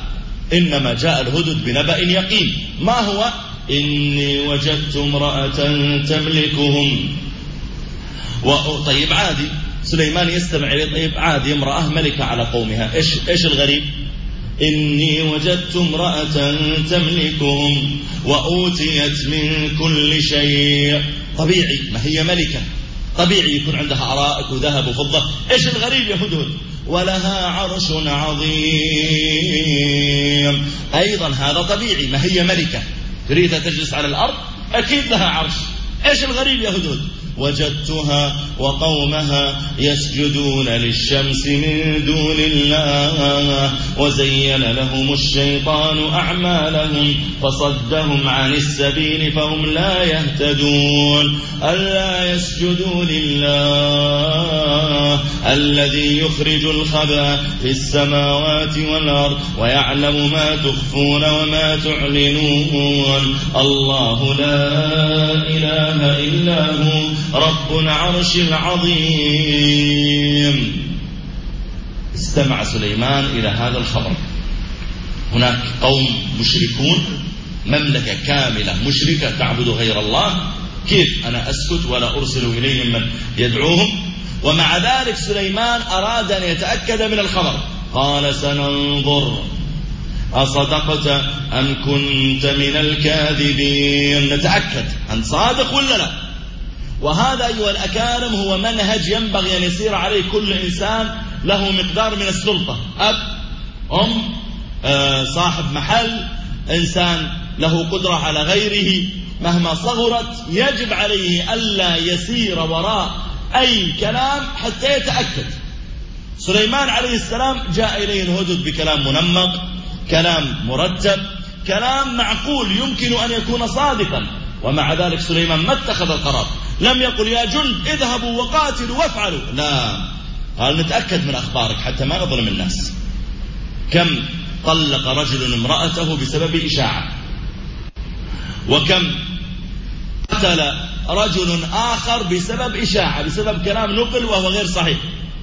إنما جاء الهدهد بنبأ يقين. ما هو؟ إني وجدت امرأة تملكهم. طيب عادي، سليمان يستمع إليه، طيب عادي، امرأة ملكة على قومها، إيش إيش الغريب؟ إني وجدت امرأة تملكهم وأوتيت من كل شيء. طبيعي، ما هي ملكة، طبيعي يكون عندها أرائك وذهب وفضة، إيش الغريب يا هدهد؟ ولها عرش عظيم. أيضا هذا طبيعي، ما هي ملكة، تريد تجلس على الأرض، أكيد لها عرش، إيش الغريب يا هدهد؟ وجدتها وقومها يسجدون للشمس من دون الله وزين لهم الشيطان أعمالهم فصدهم عن السبيل فهم لا يهتدون. ألا يسجدوا لله الذي يخرج الخبأ في السماوات والأرض ويعلم ما تخفون وما تعلنون. الله لا إله إلا هو رب العرش العظيم. استمع سليمان إلى هذا الخبر. هناك قوم مشركون، مملكة كاملة مشركة تعبد غير الله، كيف أنا أسكت ولا أرسل إليهم من يدعوهم؟ ومع ذلك سليمان أراد أن يتأكد من الخبر. قال سننظر أصدقت أم كنت من الكاذبين. نتأكد أن صادق ولا لا. وهذا أيها الأكارم هو منهج ينبغي أن يسير عليه كل إنسان له مقدار من السلطة، أب، أم، آه، صاحب محل، إنسان له قدرة على غيره مهما صغرت، يجب عليه ألا يسير وراء أي كلام حتى يتأكد. سليمان عليه السلام جاء إليه الهدهد بكلام منمق، كلام مرتب، كلام معقول يمكن أن يكون صادقا، ومع ذلك سليمان ما اتخذ القرار. لم يقل يا جند اذهبوا وقاتلوا وافعلوا، لا، قال نتأكد من أخبارك حتى ما نظلم الناس. كم طلق رجل امرأته بسبب إشاعة، وكم قتل رجل آخر بسبب إشاعة، بسبب كلام نقل وهو غير صحيح،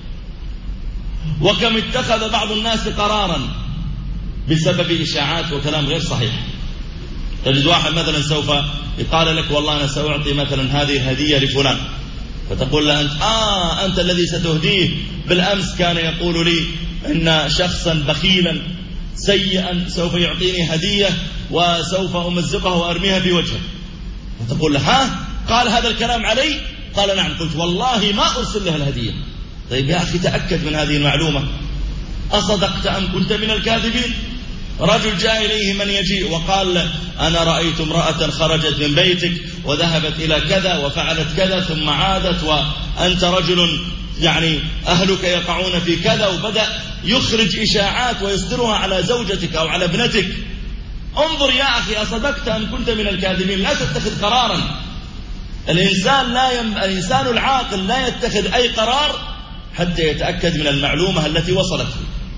وكم اتخذ بعض الناس قرارا بسبب إشاعات وكلام غير صحيح. تجد واحد مثلا سوف يقال لك والله أنا سأعطي مثلا هذه الهدية لفلان، فتقول له أنت آه أنت الذي ستهديه، بالأمس كان يقول لي إن شخصا بخيلا سيئا سوف يعطيني هدية وسوف أمزقها وأرميها بوجهه. فتقول له ها قال هذا الكلام علي؟ قال نعم. قلت والله ما أرسل له الهدية. طيب يا أخي تأكد من هذه المعلومة، أصدقت أم كنت من الكاذبين؟ رجل جاء إليه من يجيء وقال له أنا رأيت امرأة خرجت من بيتك وذهبت إلى كذا وفعلت كذا ثم عادت وأنت رجل يعني أهلك يقعون في كذا، وبدأ يخرج إشاعات ويصدرها على زوجتك أو على ابنتك. انظر يا أخي أصدقت أم كنت من الكاذبين، لا تتخذ قرارا. الإنسان, لا يم... الإنسان العاقل لا يتخذ أي قرار حتى يتأكد من المعلومة التي وصلته.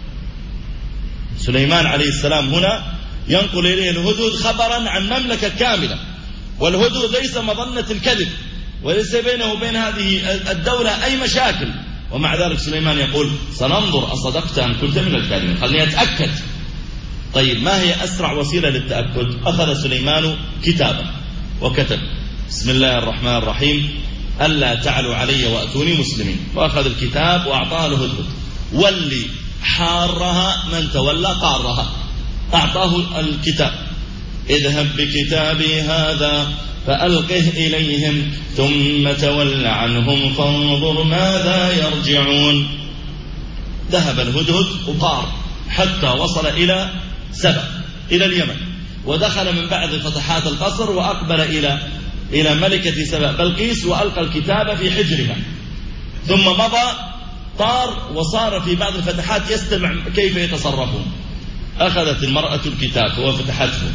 سليمان عليه السلام هنا ينقل إليه الهدهد خبرا عن مملكة كاملة، والهدهد ليس مظنة الكذب وليس بينه وبين هذه الدولة أي مشاكل، ومع ذلك سليمان يقول سننظر أصدقت أم كنت من الكاذبين، خلني أتأكد. طيب ما هي أسرع وسيلة للتأكد؟ أخذ سليمان كتابا وكتب بسم الله الرحمن الرحيم ألا تعلوا علي وأتوني مسلمين، وأخذ الكتاب وأعطاه الهدهد. واللي حارها من تولى قارها، أعطاه الكتاب. اذهب بكتابي هذا فألقه إليهم ثم تول عنهم فانظر ماذا يرجعون. ذهب الهدهد وطار حتى وصل إلى سبأ، إلى اليمن، ودخل من بعد فتحات القصر وأقبل إلى إلى ملكة سبأ بلقيس وألقى الكتاب في حجرها، ثم مضى طار وصار في بعض الفتحات يستمع كيف يتصرفون. أخذت المرأة الكتاب وفتحته،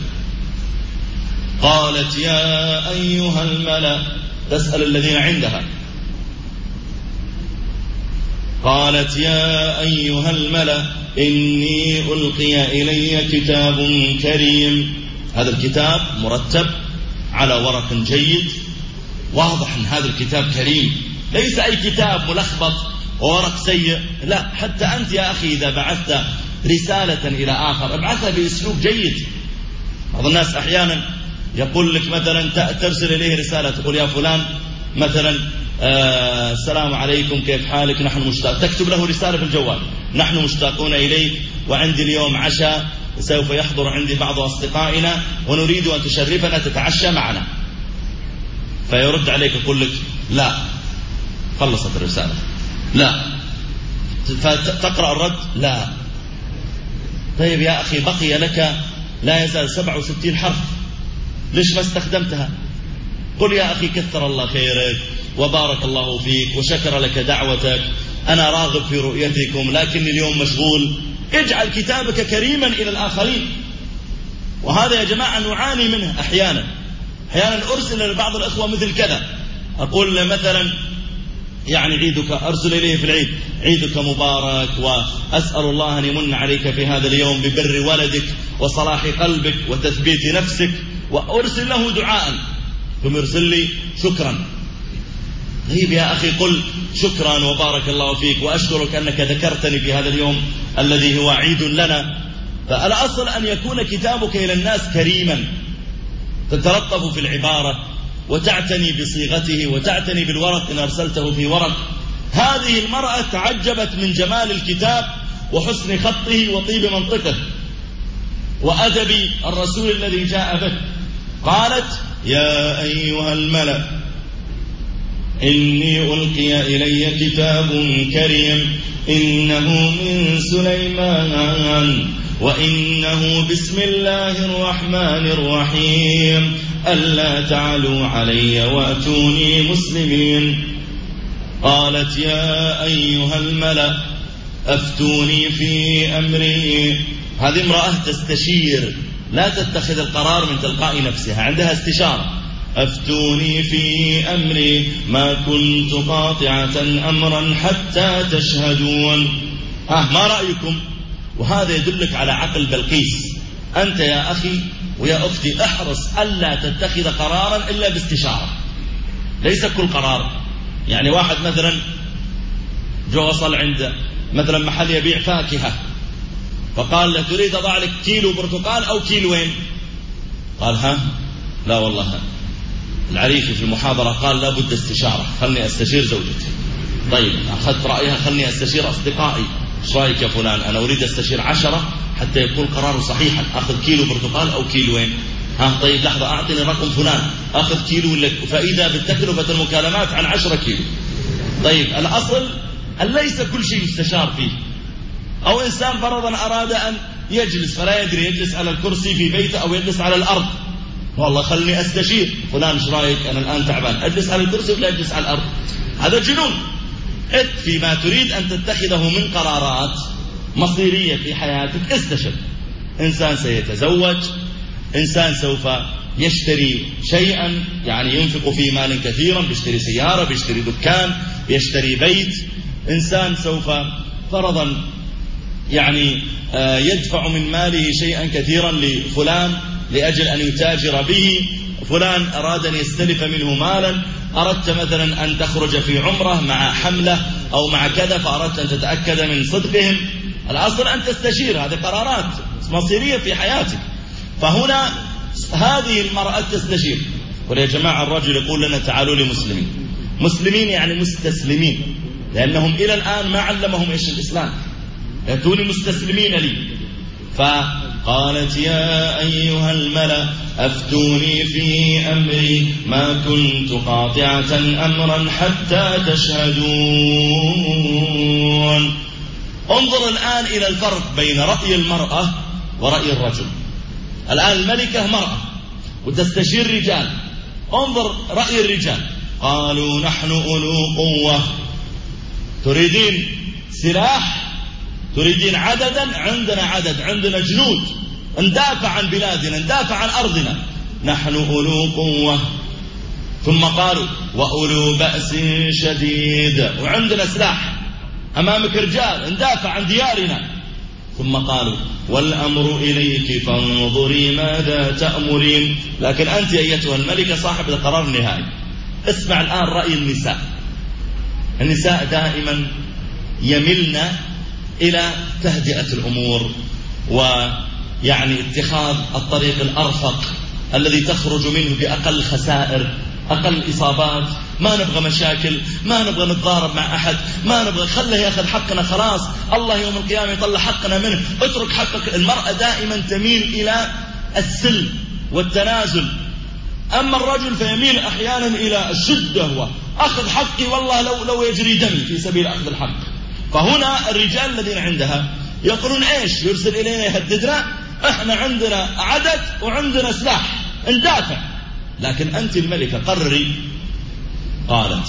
قالت يا أيها الملأ، تسأل الذين عندها، قالت يا أيها الملأ إني ألقي إلي كتاب كريم. هذا الكتاب مرتب على ورق جيد، واضح أن هذا الكتاب كريم، ليس أي كتاب ملخبط وورق سيء، لا، حتى أنت يا أخي إذا بعثت رسالة إلى آخر ابعثها بأسلوب جيد. بعض الناس أحيانا يقول لك مثلا ترسل إليه رسالة تقول يا فلان مثلا آه السلام عليكم كيف حالك نحن مشتاق، تكتب له رسالة في الجوال نحن مشتاقون إليك وعندي اليوم عشاء سوف يحضر عندي بعض أصدقائنا ونريد أن تشرفنا تتعشى معنا. فيرد عليك يقول لك لا، خلصت الرسالة لا، فتقرأ الرد لا. طيب يا أخي بقي لك لا يزال سبعة وستين حرف، ليش ما استخدمتها؟ قل يا أخي كثر الله خيرك وبارك الله فيك وشكر لك دعوتك، أنا راغب في رؤيتكم لكن اليوم مشغول. اجعل كتابك كريما إلى الآخرين. وهذا يا جماعة نعاني منه أحيانا. أحيانا أرسل لبعض الأخوة مثل كذا، أقول مثلا يعني عيدك، أرسل إليه في العيد عيدك مبارك وأسأل الله أن يمن عليك في هذا اليوم ببر ولدك وصلاح قلبك وتثبيت نفسك، وأرسل له دعاء ثم يرسل لي شكرا. طيب يا أخي قل شكرا وبارك الله فيك وأشكرك أنك ذكرتني في هذا اليوم الذي هو عيد لنا. فالأصل أن يكون كتابك إلى الناس كريما، تتلطف في العبارة وتعتني بصيغته وتعتني بالورق إن أرسلته في ورق. هذه المرأة تعجبت من جمال الكتاب وحسن خطه وطيب منطقه وأدب الرسول الذي جاء به. قالت يا أيها الملأ إني ألقي إلي كتاب كريم إنه من سليمان وإنه بسم الله الرحمن الرحيم ألا تعلوا علي وأتوني مسلمين. قالت يا أيها الملأ أفتوني في أمري. هذه امرأة تستشير، لا تتخذ القرار من تلقاء نفسها، عندها استشارة. أفتوني في أمري ما كنت قاطعة أمرا حتى تشهدون. ها ما رأيكم؟ وهذا يدلك على عقل بلقيس. أنت يا أخي ويا أختي احرص ألا تتخذ قرارا إلا باستشارة. ليس كل قرار، يعني واحد مثلا جو وصل عند مثلا محل يبيع فاكهة فقال له تريد أضع لك كيلو برتقال أو كيلوين؟ قال ها لا والله. العريفي في المحاضرة قال لا بد استشارة، خلني أستشير زوجتي. طيب أخذت رأيها، خلني أستشير أصدقائي. ايش رايك يا فلان؟ أنا أريد أستشير عشرة حتى يكون قراره صحيحا، أخذ كيلو برتقال أو كيلوين؟ ها طيب لحظة أعطني رقم فلان، أخذ كيلو لك، فإذا بالتكلفة المكالمات عن عشرة كيلو. طيب الأصل أن ليس كل شيء يستشار فيه. أو إنسان فرضا أراد أن يجلس فلا يدري يجلس على الكرسي في بيته أو يجلس على الأرض، والله خلني أستشير فلان ايش رايك أنا الآن تعبان، أجلس على الكرسي ولا أجلس على الأرض؟ هذا جنون. في ما تريد أن تتخذه من قرارات مصيرية في حياتك استشر. إنسان سيتزوج، إنسان سوف يشتري شيئا يعني ينفق فيه مالا كثيرا، بيشتري سيارة، بيشتري دكان، بيشتري بيت. إنسان سوف فرضا يعني يدفع من ماله شيئا كثيرا لفلان لأجل أن يتاجر به. فلان أراد أن يستلف منه مالا، أردت مثلا أن تخرج في عمرة مع حملة أو مع كذا فأردت أن تتأكد من صدقهم. الأصل أن تستشير، هذه قرارات مصيرية في حياتك. فهنا هذه المرأة تستشير. ويا جماعة الرجل يقول لنا تعالوا لي مسلمين. مسلمين يعني مستسلمين، لأنهم إلى الآن ما علمهم إيش الإسلام، يأتوني مستسلمين لي. فقالت يا أيها الملأ أفتوني في أمري ما كنت قاطعة أمرا حتى تشهدون. انظر الآن إلى الفرق بين رأي المرأة ورأي الرجل. الآن الملكة مرأة وتستشير رجال. انظر رأي الرجال، قالوا نحن أولو قوة. تريدين سلاح؟ تريدين عددا؟ عندنا عدد، عندنا جنود، ندافع عن بلادنا، ندافع عن أرضنا. نحن أولو قوة. ثم قالوا وأولو بأس شديد، وعندنا سلاح، أمامك رجال ندافع عن ديارنا. ثم قالوا والأمر إليك فانظري ماذا تأمرين. لكن أنت أيتها الملكة صاحب القرار النهائي. اسمع الآن رأي النساء. النساء دائما يملن إلى تهدئة الأمور ويعني اتخاذ الطريق الأرفق الذي تخرج منه بأقل خسائر، أقل إصابات. ما نبغى مشاكل، ما نبغى نتضارب مع أحد، ما نبغى خله يأخذ حقنا خلاص، الله يوم القيامة يطلع حقنا منه، اترك حقك. المرأة دائما تميل إلى السلم والتنازل، أما الرجل فيميل أحيانا إلى الشدة وأخذ حقي والله لو, لو يجري دمي في سبيل أخذ الحق. فهنا الرجال الذين عندها يقولون إيش؟ يرسل إلينا يهددنا، إحنا عندنا عدد وعندنا سلاح ندافع، لكن أنت الملكة قرري. قالت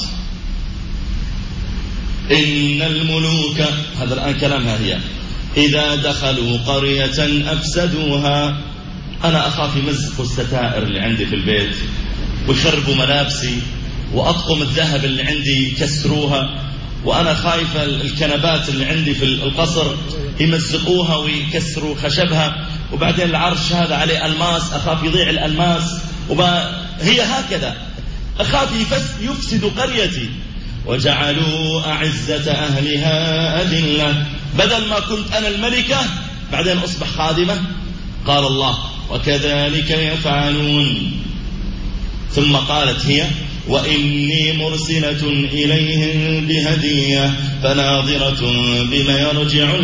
إن الملوك، هذا الآن كلامها هي، إذا دخلوا قرية أفسدوها. أنا أخاف يمزقوا الستائر اللي عندي في البيت ويخربوا ملابسي، وأطقم الذهب اللي عندي يكسروها، وأنا خايفة الكنبات اللي عندي في القصر يمزقوها ويكسروا خشبها، وبعدين العرش هذا عليه ألماس، أخاف يضيع الألماس، وهي هكذا أخاف يفسد قريتي. وجعلوا أعزة أهلها أذلة، بدل ما كنت أنا الملكة بعدين أصبح خادمة. قال الله وكذلك يفعلون. ثم قالت هي وإني مرسلة إليهم بهدية فناظرة بما يرجع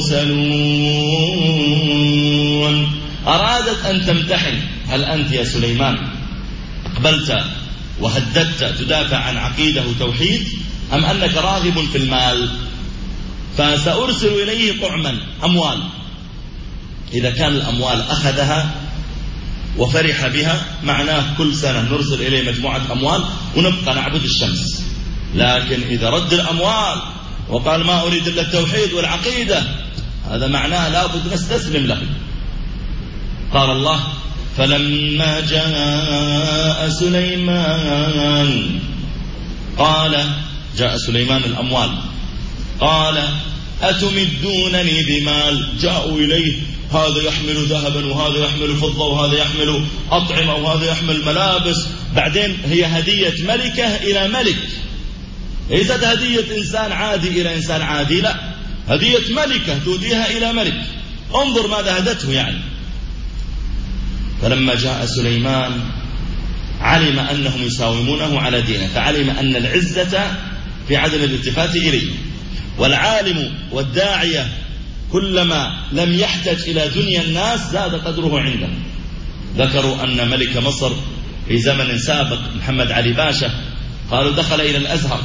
المرسلون. أرادت أن تمتحن، هل أنت يا سليمان أقبلت وهددت تدافع عن عقيدة وتوحيد، أم أنك راغب في المال؟ فسأرسل إليه طعما، أموال. إذا كان الأموال أخذها وفرح بها معناه كل سنة نرسل إليه مجموعة أموال ونبقى نعبد الشمس. لكن إذا رد الأموال وقال ما أريد إلا التوحيد والعقيدة، هذا معناه لابد نستسلم له. قال الله فلما جاء سليمان قال، جاء سليمان الأموال، قال أتمدونني بمال. جاءوا إليه، هذا يحمل ذهبا وهذا يحمل فضة وهذا يحمل أطعمة وهذا يحمل ملابس. بعدين هي هدية ملكة إلى ملك، ليست هدية إنسان عادي إلى إنسان عادي، لا، هدية ملكة توديها إلى ملك. انظر ماذا هدته يعني. فلما جاء سليمان علم أنهم يساومونه على دينه، فعلم أن العزة في عدم الالتفات إليه. والعالم والداعية كلما لم يحتج إلى دنيا الناس زاد قدره عنده. ذكروا أن ملك مصر في زمن سابق محمد علي باشا قالوا دخل إلى الأزهر،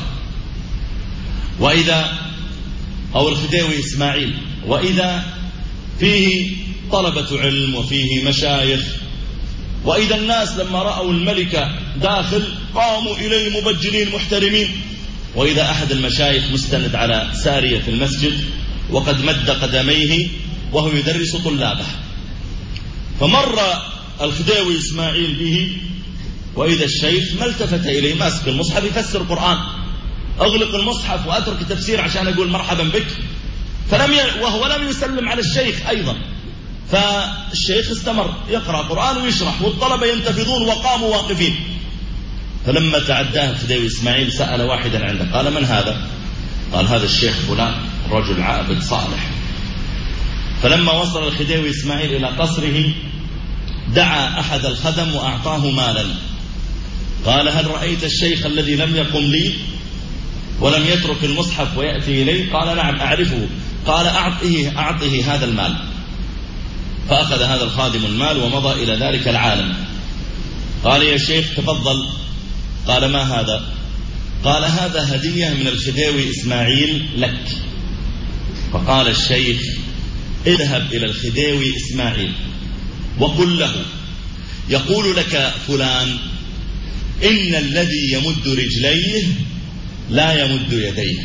وإذا أو الخديوي إسماعيل، وإذا فيه طلبة علم وفيه مشايخ، وإذا الناس لما رأوا الملكة داخل قاموا إليه مبجلين محترمين، وإذا أحد المشايخ مستند على سارية في المسجد وقد مد قدميه وهو يدرس طلابه. فمر الخديوي إسماعيل به، وإذا الشيخ ما التفت إليه، ماسك المصحف يفسر القرآن. أغلق المصحف وأترك التفسير عشان أقول مرحبا بك، فلم ي... وهو لم يسلم على الشيخ أيضا. فالشيخ استمر يقرأ قرآن ويشرح، والطلبة ينتفضون وقاموا واقفين. فلما تعداه الخديوي إسماعيل سأل واحدا عنده، قال من هذا؟ قال هذا الشيخ فلان، رجل عابد صالح. فلما وصل الخديوي إسماعيل إلى قصره دعا أحد الخدم وأعطاه مالا. قال هل رأيت الشيخ الذي لم يقم لي ولم يترك المصحف ويأتي إليه؟ قال نعم أعرفه. قال أعطيه, أعطيه هذا المال. فأخذ هذا الخادم المال ومضى إلى ذلك العالم. قال يا شيخ تفضل. قال ما هذا؟ قال هذا هدية من الخديوي إسماعيل لك. فقال الشيخ اذهب إلى الخديوي إسماعيل وقل له يقول لك فلان إن الذي يمد رجليه لا يمد يديه،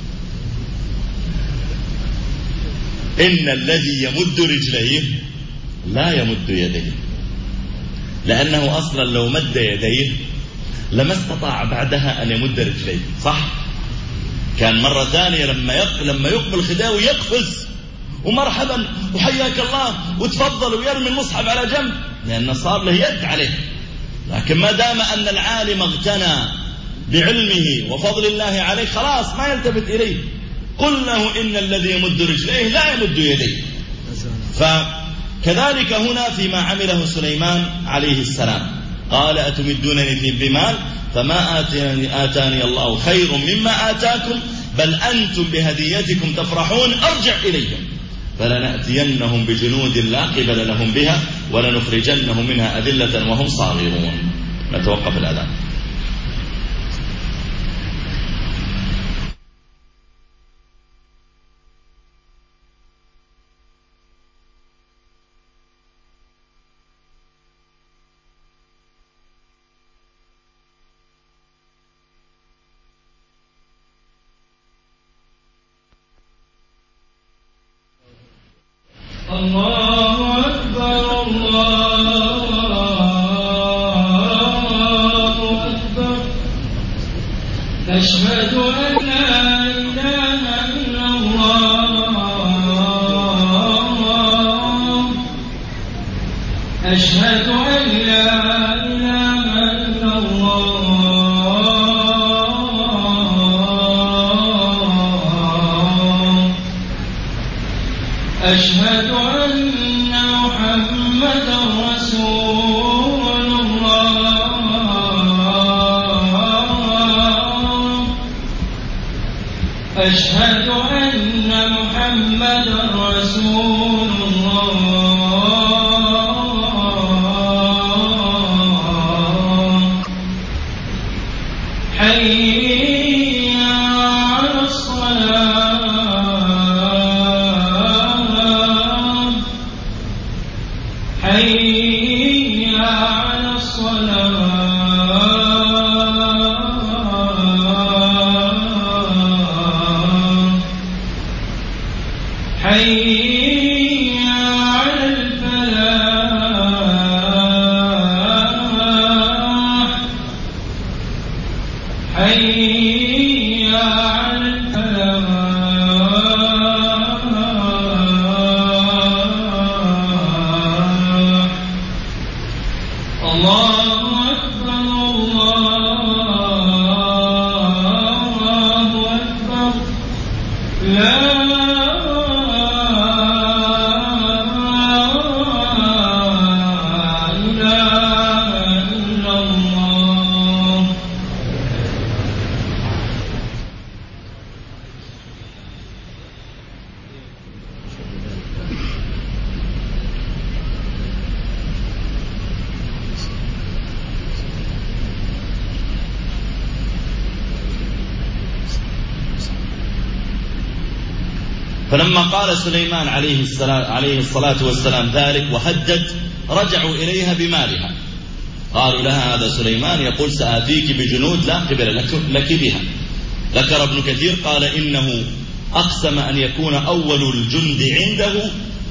إن الذي يمد رجليه لا يمد يديه، لأنه أصلا لو مد يديه لما استطاع بعدها أن يمد رجليه. صح؟ كان مرة ثانية لما يق... لما يقبل الخديوي يقفز ومرحبا وحياك الله وتفضل ويرمي المصحف على جنب، لأن صار له يد عليه. لكن ما دام أن العالم اغتنى بعلمه وفضل الله عليه خلاص ما يلتفت إليه. قل له إن الذي يمد رجليه لا يمد يديه. فكذلك هنا فيما عمله سليمان عليه السلام قال أتمدونني بمال فما آتاني, آتاني الله خير مما آتاكم بل أنتم بهديتكم تفرحون أرجع إليهم فلنأتينهم بجنود لا قبل لهم بها ولنخرجنهم منها أذلة وهم صاغرون. نتوقف الأذان. الله أكبر الله أكبر أشهد أن لا إله إلا الله أشهد أن لا إله إلا الله أشهد أن محمدا رسول الله أشهد أن محمدا رسول الله حي على الصلاة حي على الصلاة حي على الفلاح حي على الفلاح. الله أكبر الله أكبر لا إله إلا الله. فلما قال سليمان عليه الصلاة, عليه الصلاة والسلام ذلك وهدد رجعوا إليها بمالها قالوا لها هذا سليمان يقول سآتيك بجنود لا قبل لك, لك بها. ذكر ابن كثير قال إنه أقسم أن يكون أول الجند عنده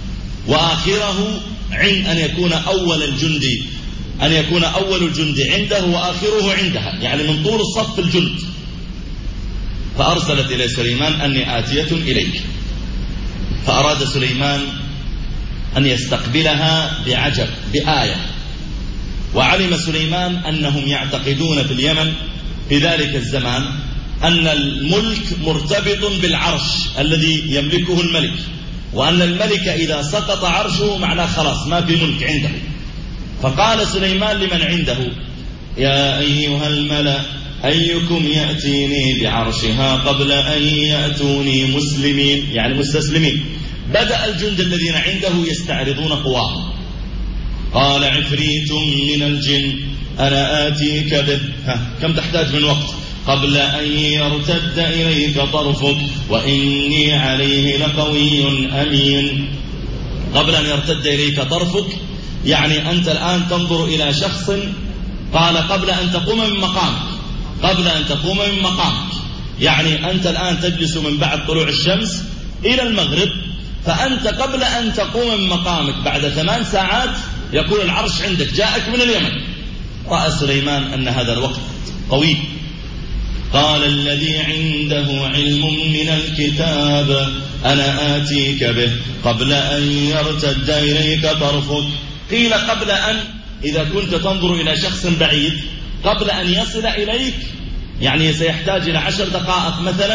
وآخره عند أن يكون أول الجند أن يكون أول الجند عنده وآخره عندها يعني من طول الصف الجند. فأرسلت إلى سليمان أني آتية إليك فأراد سليمان أن يستقبلها بعجب بآية. وعلم سليمان أنهم يعتقدون في اليمن في ذلك الزمان أن الملك مرتبط بالعرش الذي يملكه الملك وأن الملك إذا سقط عرشه معناه خلاص ما في ملك عنده. فقال سليمان لمن عنده يا أيها الملأ أيكم يأتيني بعرشها قبل أن يأتوني مسلمين يعني مستسلمين. بدأ الجند الذين عنده يستعرضون قواهم. قال عفريت من الجن أنا آتيك به ها كم تحتاج من وقت قبل أن يرتد إليك طرفك وإني عليه لقوي أمين. قبل أن يرتد إليك طرفك يعني أنت الآن تنظر إلى شخص. قال قبل أن تقوم من مقامك قبل أن تقوم من مقامك يعني أنت الآن تجلس من بعد طلوع الشمس إلى المغرب فأنت قبل أن تقوم من مقامك بعد ثمان ساعات يكون العرش عندك جاءك من اليمن. رأى سليمان أن هذا الوقت طويل. قال الذي عنده علم من الكتاب أنا آتيك به قبل أن يرتد إليك طرفك. قيل قبل أن إذا كنت تنظر إلى شخص بعيد قبل أن يصل إليك يعني سيحتاج إلى عشر دقائق مثلا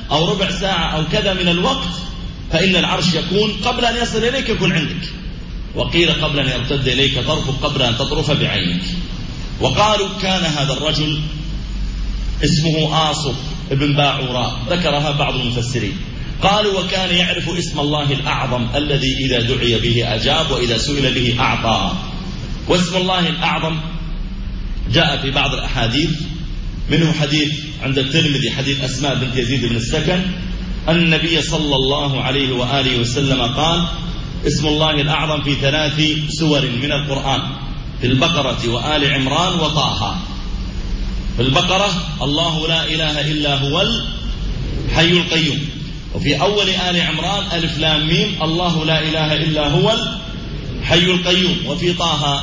أو ربع ساعة أو كذا من الوقت، فإن العرش يكون قبل أن يصل إليك يكون عندك، وقيل قبل أن يرتد إليك طرفك قبل أن تطرف بعينك. وقالوا كان هذا الرجل اسمه آصف ابن باعوراء، ذكرها بعض المفسرين. قالوا وكان يعرف اسم الله الأعظم الذي إذا دعي به أجاب وإذا سئل به أعطى. واسم الله الأعظم جاء في بعض الأحاديث، منه حديث عند الترمذي حديث أسماء بنت يزيد بن السكن أن النبي صلى الله عليه وآله وسلم قال اسم الله الأعظم في ثلاث سور من القرآن، في البقرة وآل عمران وطه. في البقرة الله لا إله إلا هو الحي القيوم، وفي أول آل عمران ألف لام ميم الله لا إله إلا هو الحي القيوم، وفي طه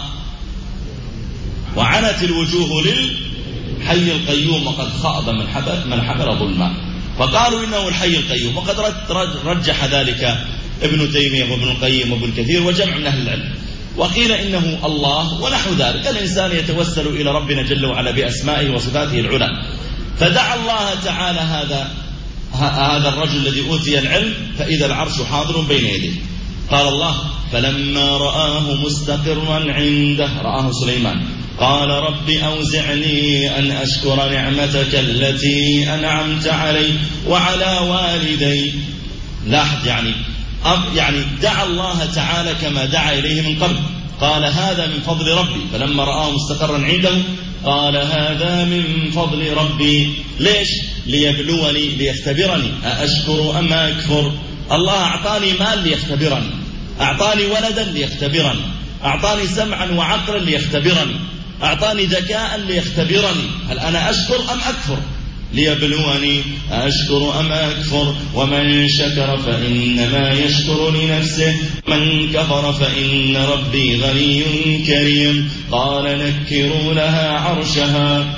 وعنت الوجوه للحي القيوم وقد خاض من حبل من حبل ظلما. فقالوا إنه الحي القيوم، وقد رجح ذلك ابن تيمية وابن القيم وابن كثير وجمع من أهل العلم. وقيل إنه الله ونحو ذلك. الإنسان يتوسل إلى ربنا جل وعلا بأسمائه وصفاته العلى. فدعا الله تعالى هذا هذا الرجل الذي أوتي العلم، فإذا العرش حاضر بين يديه. قال الله فلما رآه مستقرا عنده، رآه سليمان، قال رب أوزعني أن أشكر نعمتك التي أنعمت علي وعلى والدي. لاحظ يعني يعني دعا الله تعالى كما دعا إليه من قبل. قال هذا من فضل ربي، فلما رآه مستقرا عنده قال هذا من فضل ربي. ليش؟ ليبلوني، ليختبرني أأشكر أم أكفر. الله أعطاني مال ليختبرني، أعطاني ولدا ليختبرني، أعطاني سمعا وعقلا ليختبرني، أعطاني ذكاء ليختبرني، هل أنا أشكر أم أكفر؟ ليبلوني أشكر أم أكفر. ومن شكر فإنما يشكر لنفسه، من كفر فإن ربي غني كريم. قال نكروا لها عرشها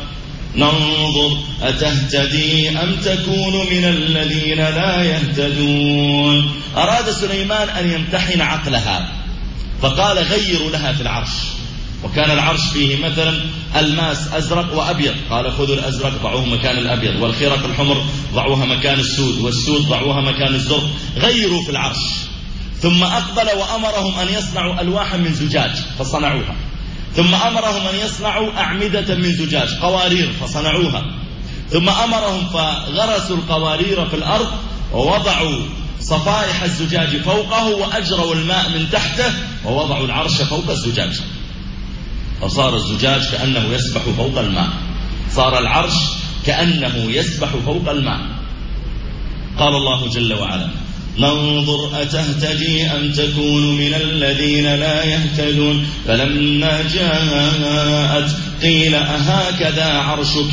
ننظر أتهتدي أم تكون من الذين لا يهتدون. أراد سليمان أن يمتحن عقلها، فقال غيروا لها في العرش. وكان العرش فيه مثلا الماس أزرق وأبيض، قال خذوا الأزرق ضعوه مكان الأبيض، والخرق الحمر ضعوها مكان السود، والسود ضعوها مكان الزرق. غيروا في العرش. ثم أقبل وأمرهم أن يصنعوا ألواحا من زجاج فصنعوها، ثم أمرهم أن يصنعوا أعمدة من زجاج قوارير فصنعوها، ثم أمرهم فغرسوا القوارير في الأرض ووضعوا صفائح الزجاج فوقه وأجروا الماء من تحته ووضعوا العرش فوق الزجاج، فصار الزجاج كأنه يسبح فوق الماء، صار العرش كأنه يسبح فوق الماء. قال الله جل وعلا ننظر أتهتدي أم تكون من الذين لا يهتدون. فلما جاءت قيل أهكذا عرشك،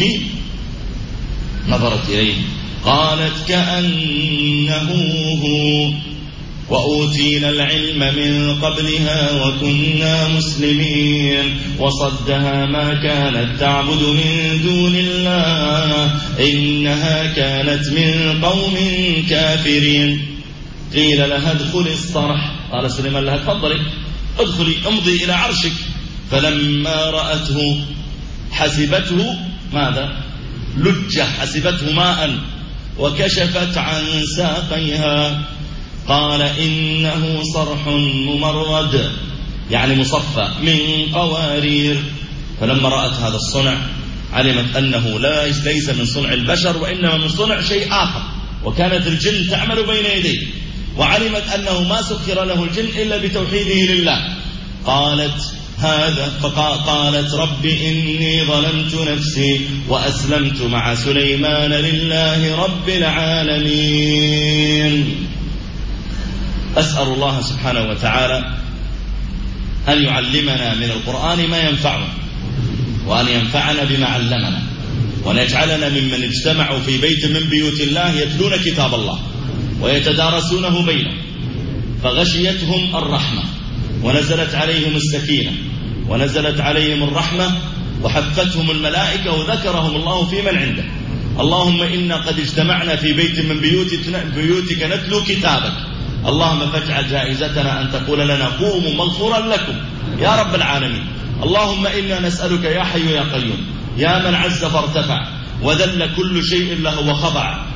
نظرت إليه قالت كأنه هو وأوتينا العلم من قبلها وكنا مسلمين. وصدها ما كانت تعبد من دون الله إنها كانت من قوم كافرين. قيل لها ادخلي الصرح، قال سليمان لها تفضلي ادخلي امضي إلى عرشك. فلما رأته حسبته ماذا؟ لجة، حسبته ماء، وكشفت عن ساقيها. قال إنه صرح ممرد، يعني مصفى من قوارير. فلما رأت هذا الصنع علمت أنه لا ليس من صنع البشر وإنما من صنع شيء آخر، وكانت الجن تعمل بين يديه، وعلمت أنه ما سخر له الجن إلا بتوحيده لله. قالت هذا فقالت رب إني ظلمت نفسي وأسلمت مع سليمان لله رب العالمين. أسأل الله سبحانه وتعالى أن يعلمنا من القرآن ما ينفعنا، وأن ينفعنا بما علمنا، وأن يجعلنا ممن اجتمعوا في بيت من بيوت الله يتلون كتاب الله ويتدارسونه بينهم فغشيتهم الرحمة ونزلت عليهم السكينة ونزلت عليهم الرحمة وحفتهم الملائكة وذكرهم الله في من عنده. اللهم إنا قد اجتمعنا في بيت من بيوتك نتلو كتابك، اللهم فاجعل جائزتنا أن تقول لنا قوموا مغفورا لكم يا رب العالمين. اللهم إنا نسألك يا حي يا قيوم يا من عز فارتفع وذل كل شيء له وخضع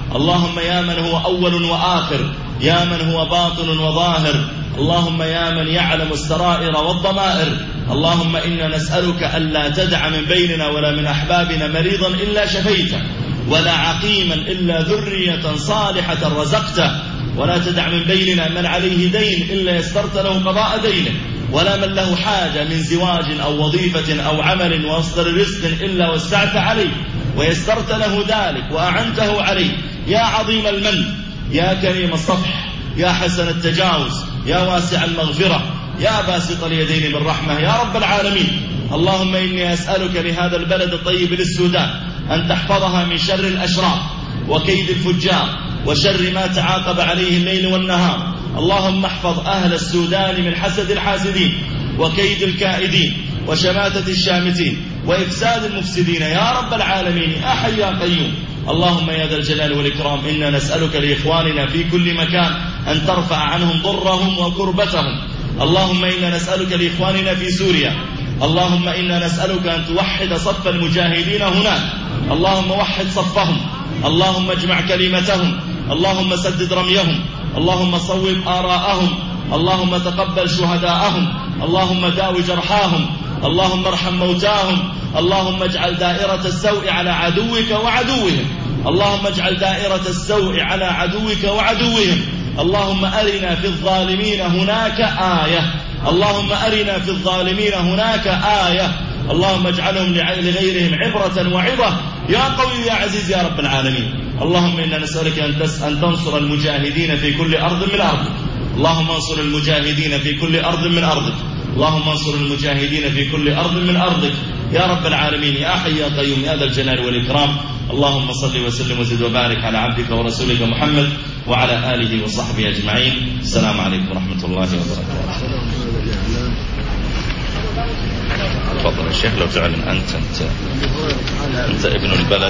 اللهم يا من هو أول وآخر، يا من هو باطن وظاهر، اللهم يا من يعلم السرائر والضمائر، اللهم إنا نسألك ألا تدع من بيننا ولا من أحبابنا مريضا إلا شفيته، ولا عقيما إلا ذرية صالحة رزقته، ولا تدع من بيننا من عليه دين إلا يسرت له قضاء دينه، ولا من له حاجة من زواج أو وظيفة أو عمل ومصدر رزق إلا وسعت عليه ويسرت له ذلك وأعنته عليه، يا عظيم المن، يا كريم الصفح، يا حسن التجاوز، يا واسع المغفرة، يا باسط اليدين بالرحمة يا رب العالمين. اللهم إني أسألك لهذا البلد الطيب للسودان أن تحفظها من شر الأشرار وكيد الفجار وشر ما تعاقب عليه الليل والنهار. اللهم احفظ أهل السودان من حسد الحاسدين وكيد الكائدين وشماتة الشامتين وإفساد المفسدين يا رب العالمين، يا حي يا قيوم. اللهم يا ذا الجلال والإكرام إنا نسألك لإخواننا في كل مكان أن ترفع عنهم ضرهم وكربتهم. اللهم إنا نسألك لإخواننا في سوريا، اللهم إنا نسألك أن توحد صف المجاهدين هناك، اللهم وحد صفهم، اللهم اجمع كلمتهم، اللهم سدد رميهم، اللهم صوب آراءهم، اللهم تقبل شهداءهم، اللهم داوي جرحاهم، اللهم ارحم موتاهم، اللهم اجعل دائرة السوء على عدوك وعدوهم، اللهم اجعل دائرة السوء على عدوك وعدوهم. اللهم أرنا في الظالمين هناك آية، اللهم أرنا في الظالمين هناك آية، اللهم اجعلهم لغيرهم عبرة وعظة يا قوي يا عزيز يا رب العالمين. اللهم إنا نسألك أن تنصر المجاهدين في كل أرض من أرضك، اللهم انصر المجاهدين في كل أرض من أرضك، اللهم انصر المجاهدين في كل أرض من أرضك يا رب العالمين، يا حي يا قيوم يا ذا الجلال والإكرام. اللهم صل وسلم وزد وبارك على عبدك ورسولك محمد وعلى آله وصحبه أجمعين. السلام عليكم ورحمة الله وبركاته. تفضل يا شيخ لو تعلن أنت أنت, أنت ابن البلد.